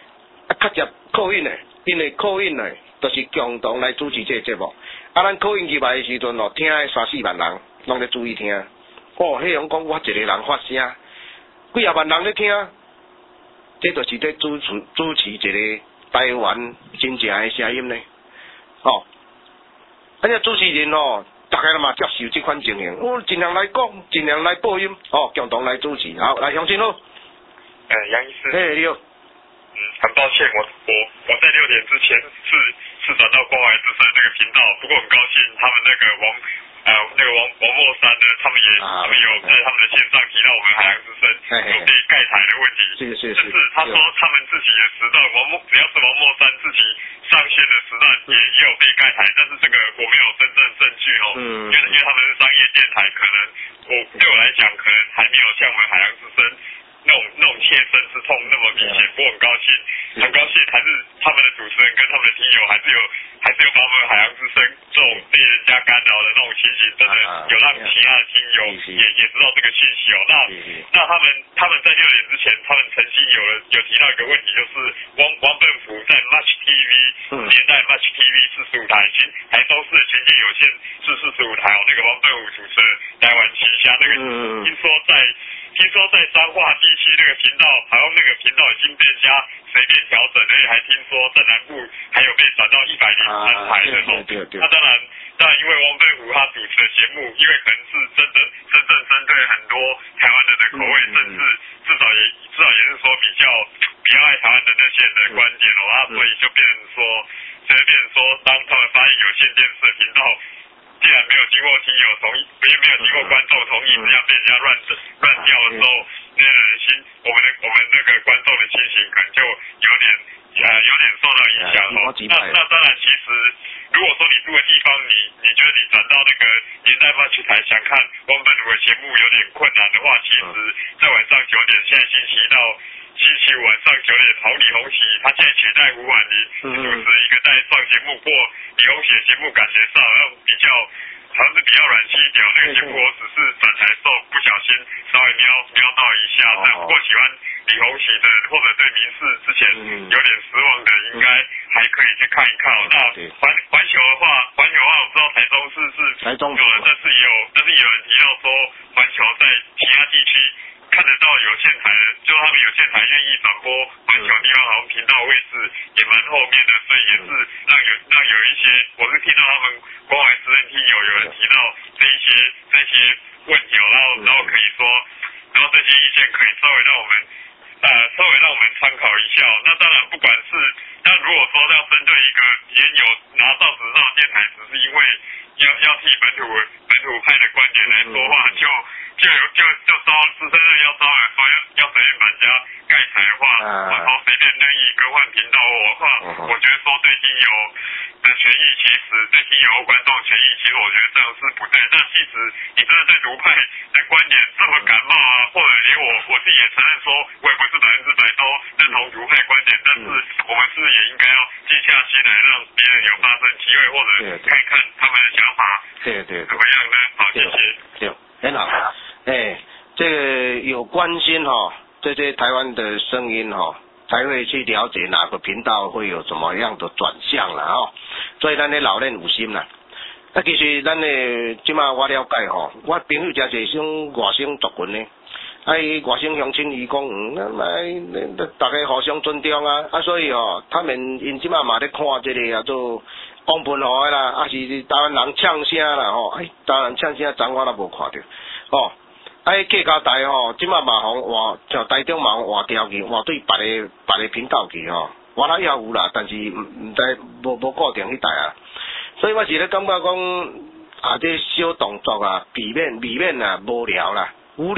较接靠运诶，因为靠运诶，就是共同来主持这个节目。咱靠运入来诶时阵哦，听诶3-4万人拢咧注意听。哦，迄样讲我一个人发声，几啊万人咧听，这就是咧主持一个台湾真正诶声音呢。哦，咱个主持人哦。大家嘛接受这款情形，我尽量来讲，尽量来播音，哦，共同来主持。好，来乡亲好。 杨医师。 嘿，你好。 很抱歉，我在6点之前是转到关怀之声那个频道，不过很高兴他们那个王莫山呢，他们有在他们的线上提到我们海洋之声有被盖台的问题， 是， 甚至他说他们自己的时段只要是王莫山自己上线的时段也有被盖台，但是这个我没有真正证据哦，因为他们是商业电台，可能对我来讲可能还没有像我们海洋之声那种切身之痛那么明显，不过很高兴还是他们的主持人跟他们的听友还是有把我们海洋之声这种被人家干扰的那种情形，真的有让其他的听友也知道这个讯息哦。那他们在6点之前，他们曾经有提到一个问题，就是王政府在 Match TV 连带 Match TV 45台台中市的全界有线是45台哦，那个王政府主持的台湾旗下那个听说在彰化地区那个频道，好像那个频道已经被人家随便调整，而且还听说在南部还有被转到103台的哦。那当然，因为王政府他主持的节目，因为可能是真正针对很多台湾人的口味，甚至至少也是说比较爱台湾的那些人的观点哦，所以就变成说，当他们发现有线电视的频道既然没有经过听友同意，也没有经过观众同意，这样被人家乱掉的时候，那个人心，我们那个观众的心情可能就有点受到影响哦。那当然，其实如果说你住的地方，你觉得你转到那个连带Match台想看汪笨如的节目有点困难的话，其实在晚上9点，现在星期五晚上9点，陶李红喜他现在取代胡婉玲主持一个带状节目，不过李红喜的节目感觉上好像是比较软性一点，那个节目我只是转台的时候不小心稍微瞄到一下这样，不过喜欢李红喜的或者对民视之前有点失望的，应该还可以去看一看哦。那环球的话我知道台中市是有的，但是有人提到说环球在其他地区看得到有线台的，就他们有线台愿意转播环球地方好像频道位置也蛮后面的，所以也是让有一些，我是听到他们关怀私人听友有人提到这些问题哦，然后可以说，然后这些意见可以稍微让我们参考一下哦。那当然不管是，那如果说要针对一个原有拿到执照电台，只是因为要替本土派的观点来说话，就资深人要稍微说要随便把人家盖台的话，然后随便任意更换频道的话，我觉得说对听友的权益，其实对听友观众权益，其实我觉得这样是不对。但即使你真的对独派的观点这么感冒啊，或者连我自己也承认说，我也不是100%都认同独派观点，但是我们是不是也应该要静下心来，让别人有发声机会，或者看看他们的想法，怎么样呢？好，谢谢。 很好。这个有关心这些台湾的声音才会去了解哪个频道会有怎么样的转向啦所以咱咧老练有心啦。其实咱咧即马我了解我朋友真侪种外省族群呢，外省乡亲伊讲大家互相尊重啊，所以他们因即马嘛咧看这个叫做王喷河的啦，是台湾人唱声啦台湾人唱声昨我都无看到客家台即马嘛换像台中嘛换调去，换对别个频道去原来也有啦，但是唔知无固定迄台啊。所以我是咧感觉讲这小动作啊，避免啊无聊啦，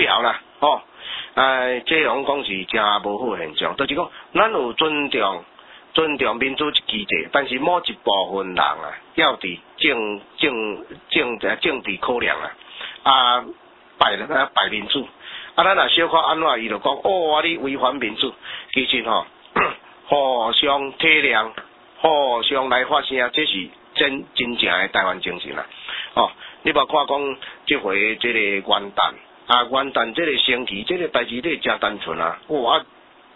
这样讲是真无好现象。就是讲，咱有尊重民主机制，但是某一部分人要伫政治考量败民主。咱若小可安怎伊就讲你违反民主，其实互相体谅，互相来发声，这是真正的台湾精神啦。你莫看讲这回这个元旦这个升旗这个代志，这真单纯啊！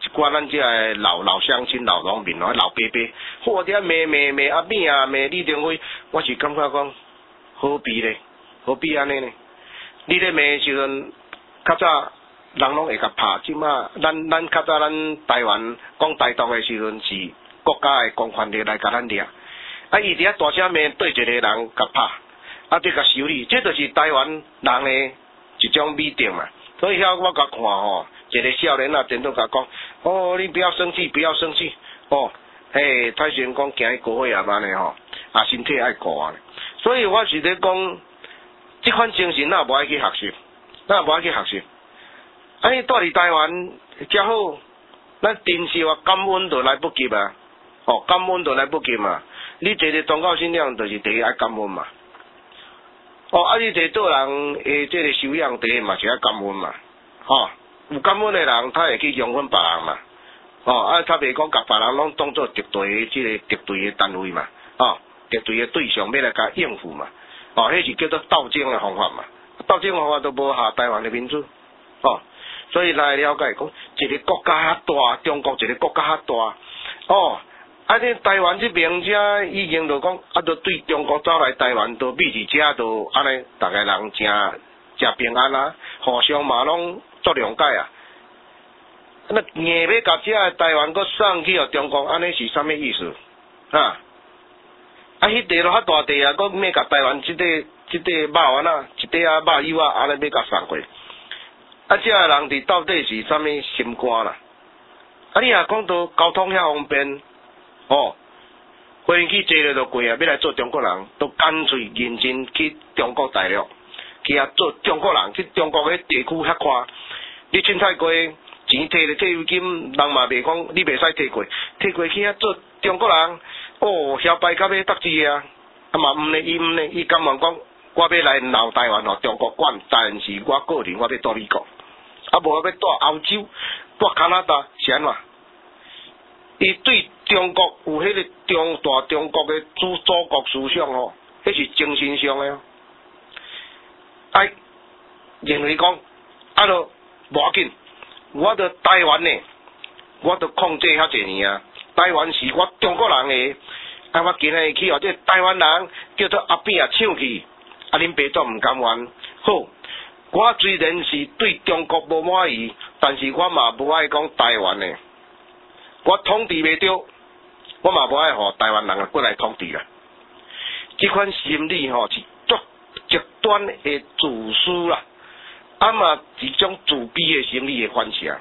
一寡咱遮个老乡亲、老农民哦，老伯伯，或者骂阿扁啊，骂李登辉，我是感觉讲何必呢？何必安尼呢？你咧骂的时阵，较早人拢会甲拍，即马咱较早咱台湾讲台独的时阵是国家的公权力来甲咱掠，啊伊伫遐大声骂对一个人甲拍，啊得甲修理，这就是台湾人的一种美德嘛。所以遐我甲看吼，一个少年啊，电动甲讲，哦你不要生气，不要生气，哦，嘿，太先讲行去国会啊安尼吼，啊身体爱顾啊，所以我是咧讲。即款精神咱无爱去学习，咱无爱去学习。安尼住伫台湾则好，咱珍惜啊，感恩就来不及啊！哦，感恩就来不及嘛。你坐伫宗教信仰，就是第一爱感恩嘛。哦，啊，你坐做人诶，即个修养第一嘛是爱感恩嘛。哦，有感恩诶人，他会去容忍别人嘛。哦，啊，他袂讲甲别人拢当做敌对诶，即个敌对诶单位嘛。哦，敌对诶对象要来甲应付嘛。哦，迄是叫做斗争的方法嘛，斗争方法都无下台湾的民主，哦，所以来了解讲，一个国家较大，中国一个国家较大，哦，啊，你台湾这边遮已经就讲，啊，都对中国走来台湾，都秘伫遮都安尼，大家人真平安啊，互相嘛拢作谅解啊，那硬要甲遮台湾搁送去互中国，安尼是啥物意思啊？啊，迄地咯较大地啊，佫要甲台湾即块肉丸啊，一块啊肉友啊，安尼要甲送过。啊，遮个人伫到底是啥物心肝啦？啊，你若讲到交通遐方便，哦，飞机坐了就过啊，要来做中国人，都干脆认真去中国大陆，去遐做中国人，去中国迄地区遐看，你凊彩过钱摕咧退休金，人嘛袂讲你袂使摕过去遐做中国人。哦，嚣摆到要得志啊！啊嘛毋呢，伊甘愿讲，我要来闹台湾吼，中国管，但是我个人我要住美国，啊无我要住欧洲，住加拿大，是安怎？伊对中国有迄个大中国的祖国思想吼，迄是精神上的哦。啊，认为讲，啊都无要紧，我着台湾呢，我着控制遐侪年啊。台湾是我中国人的，啊，我今日去哦，这台湾人叫做阿扁啊抢去，啊，恁爸祖唔甘愿。好，我虽然是对中国无满意，但是我嘛无爱讲台湾的，我统治袂着，我嘛无爱互台湾人过来统治啦。这款心理吼是足极端的自私啦，啊嘛一种自卑的心理的反射。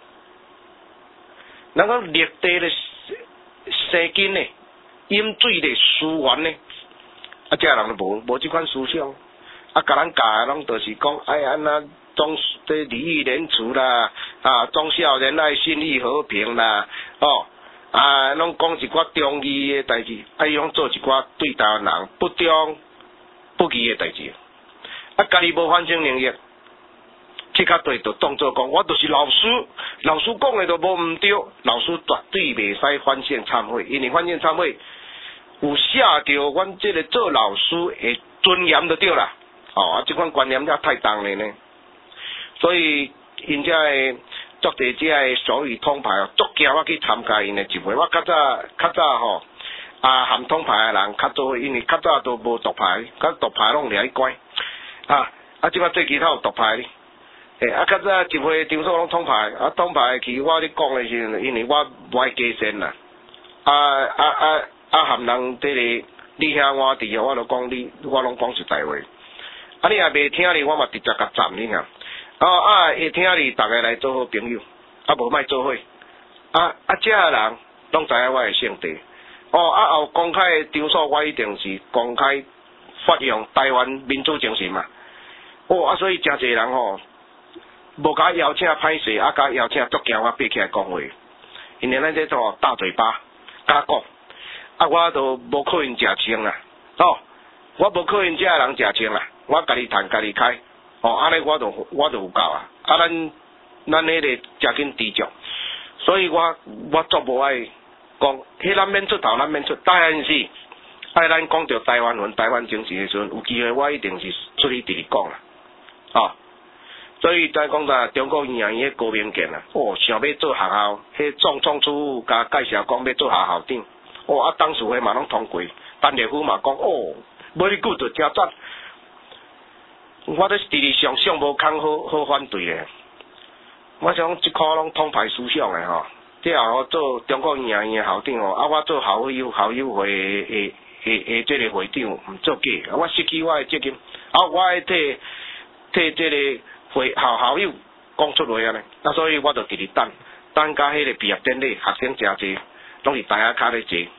人讲历地咧。生根呢，饮水的思源呢，啊，这人都无这款思想，啊，甲咱教拢就是讲，哎安那总对礼义廉耻啦，啊，忠孝仁爱信义和平啦，哦，啊，拢讲一寡忠义的代志，啊，伊拢做一寡对台湾人不忠不义的代志，啊，家己无反省能力。即刻对，就当作讲，我就是老师讲的都无毋对，老师绝对袂使反省忏悔，因为反省忏悔有下着阮即个做老师的尊严就对啦。哦，啊，即款观念也太重了呢。所以因遮个足侪遮个所谓统派哦，足惊我去参加因的集会。我较早吼，啊含统派的人较多，因为较早都无独派，较独派拢掠去关。啊，即摆最近头有独派哩。啊，较早集会场所拢统派，啊统派去我咧讲的时阵，因为我无爱加身啦，含人这个你兄我弟，我都讲我拢讲实在话，啊你也袂听哩，我嘛直接甲赞你啊，会听哩，大家来做好朋友，啊无莫做伙，这人拢知影我的性地，后公开的场所我一定是公开发扬台湾民主精神嘛，所以真侪人吼。无甲邀请歹势，甲邀请足惊我爬起来讲话，因为咱这做大嘴巴，甲讲，我都无可能食清啦，我无可能这人食清啦，我家己赚家己开，安尼我就有够啊，咱迄个诚紧知足，所以我足无爱讲，迄咱免出头，咱免出，但是爱咱讲到台湾文、台湾精神的时阵，有机会我一定是出去直直讲啦， 所以再讲啦，中国营养院高明健啊，想要做学校，迄总处甲介绍讲要做校长，当时会嘛拢通过，陈立夫嘛讲very good，真赞。我咧地理上无空好反对诶，我想即科拢统派思想诶吼，即后做中国营养院校长我做校友会诶即个会长毋做假，我失去我诶责任，我爱替即个会校友讲出来安尼，所以我就直直等甲迄个毕业典礼，学生诚济，拢是大家卡咧坐。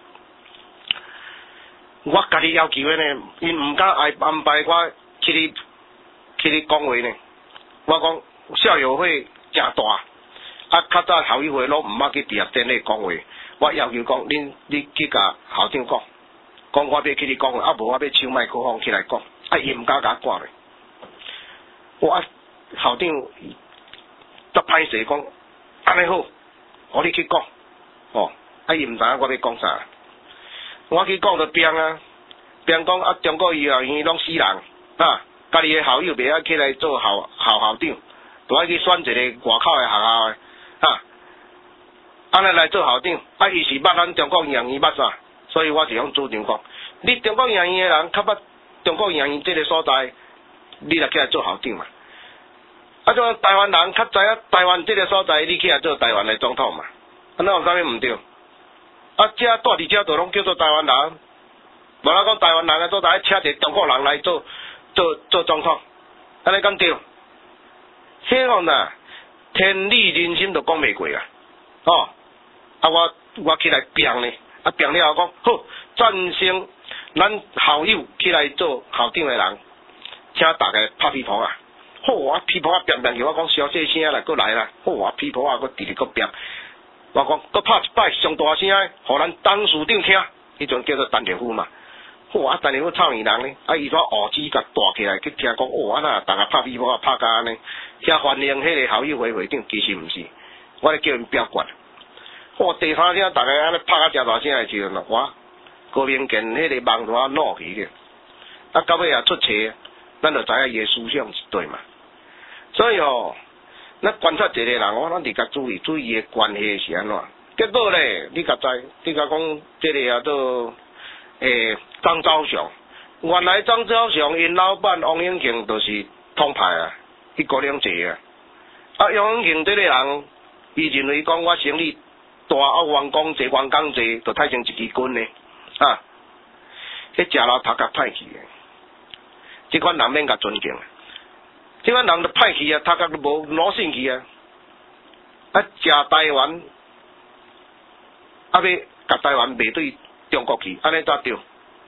我家己要求的呢，因毋敢安排我去你讲话呢。我讲校友会诚大，较早校友会拢毋捌去毕业典礼讲话。我要求讲，你去甲校长讲我要去你讲话，无我要抢麦克风起来讲，伊毋敢甲我赶咧。我校长足歹势讲，安尼好，互你去讲，伊毋知影我要讲啥。我去讲就变讲中国医学院拢死人家己的校友袂晓起来做校长，就爱去选一个外口的学校的安尼来做校长，伊是捌咱中国医学院捌啥，所以我是用主张讲，你中国医学院的人较捌中国医学院这个所在，你来起来做校长嘛。像台湾人较知影台湾这个所在，你起来做台湾的总统嘛，那有啥物毋对？遮住伫遮都拢叫做台湾人，无咱讲台湾人的做台请一个中国人来做总统，安尼讲对？迄个呐，天理人心都讲袂过啊！我起来拼呢，拼了后讲好，赞成咱校友起来做校长的人，请大家拍屁股啊！好，屁股拼去，我讲小细声来，搁来啦！好，屁股搁直直搁拼。我讲，搁拍一摆上大声的，互咱董事长听，迄阵叫做陈立夫嘛。陈立夫臭耳人呢，伊煞胡子甲大起来，去听讲，那大家拍屁股拍甲安尼，遐欢迎迄个校友会会长，其实毋是，我咧叫因表决。第三声大家安尼拍甲诚大声的时阵，高明健迄个网大闹去个，到尾也出册，咱就知影伊的思想是对嘛。所以咱观察一个人，咱伫甲注意伊的关系是安怎。结果咧，你甲讲这个做张昭祥，原来张昭祥因老板王永庆就是统派去高粱济王永庆这个人，伊认为讲我生意大员工济，就太成一支军呢迄食老头壳歹去的，即款人免甲尊敬。即款人就歹去头壳都无攞性去食台湾，要甲台湾卖对中国去，安尼才对。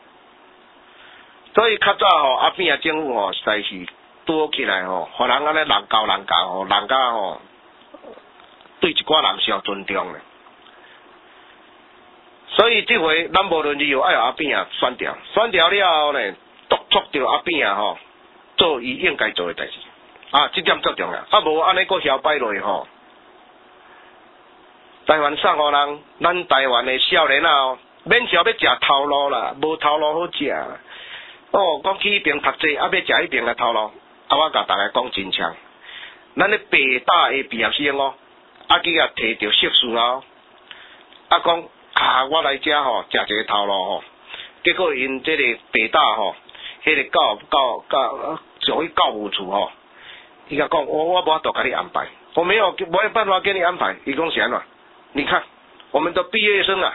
所以较早阿扁政府实在是拄起来互人安尼人教人家对一寡人是要尊重的。所以即回咱无论如何爱阿扁选掉了后呢，督促着阿扁做伊应该做的代志即点最重要。无安尼搁嚣摆落台湾送互人，咱台湾的少年免是要食头路啦，无头路好食。讲去迄边读册，要食迄边的头路。我甲大家讲真呛，咱咧北大的毕业生去摕着硕士讲我来遮食一个头路结果因这个北大迄个属于教务处伊甲讲我无法度甲你安排，我没有办法给你安排。伊讲是安怎？你看我们的毕业生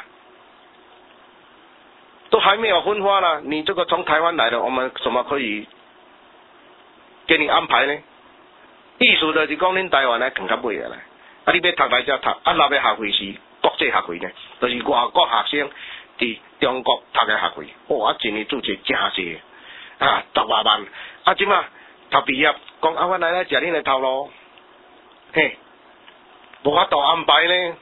都还没有分发呢，你这个从台湾来的，我们怎么可以给你安排呢？意思就是讲恁台湾来更较尾来，你要读来遮读，若要学费是国际学费呢，就是外国学生伫中国读的学费，一年注册诚济10外万，即马读毕业讲我来食恁的头路，无法度安排呢。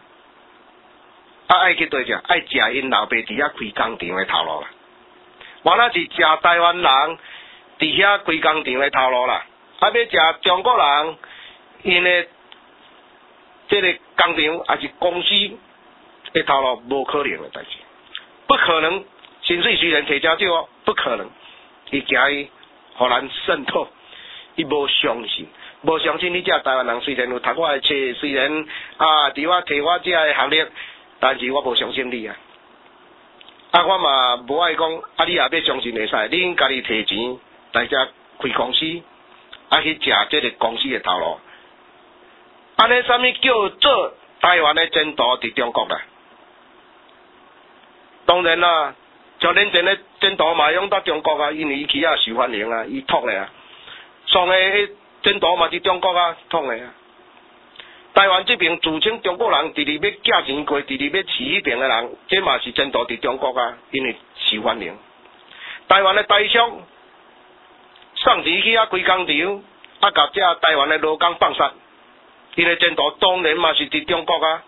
爱去对食，爱食因老爸伫遐开工厂的头路啦。原来是食台湾人伫遐开工厂的头路啦。要食中国人因的这个工厂还是公司的头路，无可能的代志，不可能。薪水虽然摕诚少不可能。伊惊伊互咱渗透，伊无相信。 无相信你这台湾人虽然有读我的册，虽然伫我摕我这个学历，但是我无相信你啊。我嘛无爱讲，你也要相信会使，恁家己摕钱来遮开公司，去食这个公司的头路。安尼啥物叫做台湾的前途伫中国啦？当然啦，像恁前的前途嘛用到中国啊，因为伊起啊受欢迎啊，伊托的啊，上个前途嘛伫中国啊，统的啊。台湾这边自称中国人，直直要寄钱过，直直要饲迄边的人，这嘛是前途伫中国啊，因为受欢迎。台湾的大商送钱去开工厂，甲这台湾的劳工放杀，因为前途当然嘛是伫中国啊。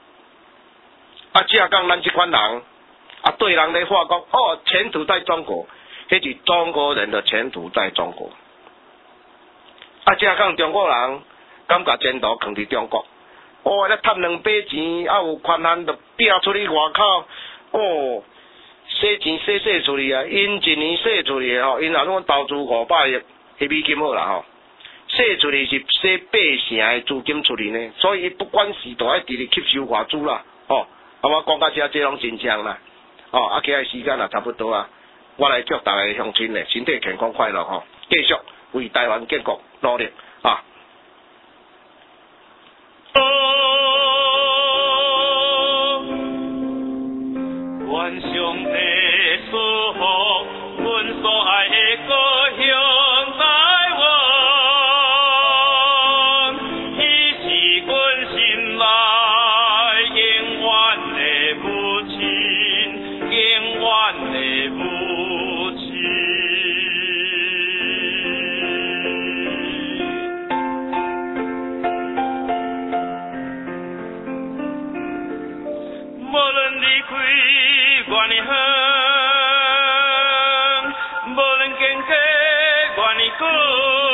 这讲咱这款人，对人咧话讲，前途在中国，迄是中国人的前途在中国。这讲中国人。感觉前途放伫中国，咧赚2百钱，有权限就拼出去外口，洗钱洗出去啊！因一年洗出去因若讲投资500亿迄美金好啦洗出去是洗8成的资金出去呢，所以伊不管时代直直吸收外资啦，我讲到这拢真相啦，今日时间也差不多啊，我来祝大家乡亲咧身体健康快乐继续为台湾建国努力啊！ 愿上帝赐福阮所爱的故乡台湾，伊是阮心内永远的母亲，永远的母亲。无论离开偌尼远，无论经过偌尼久。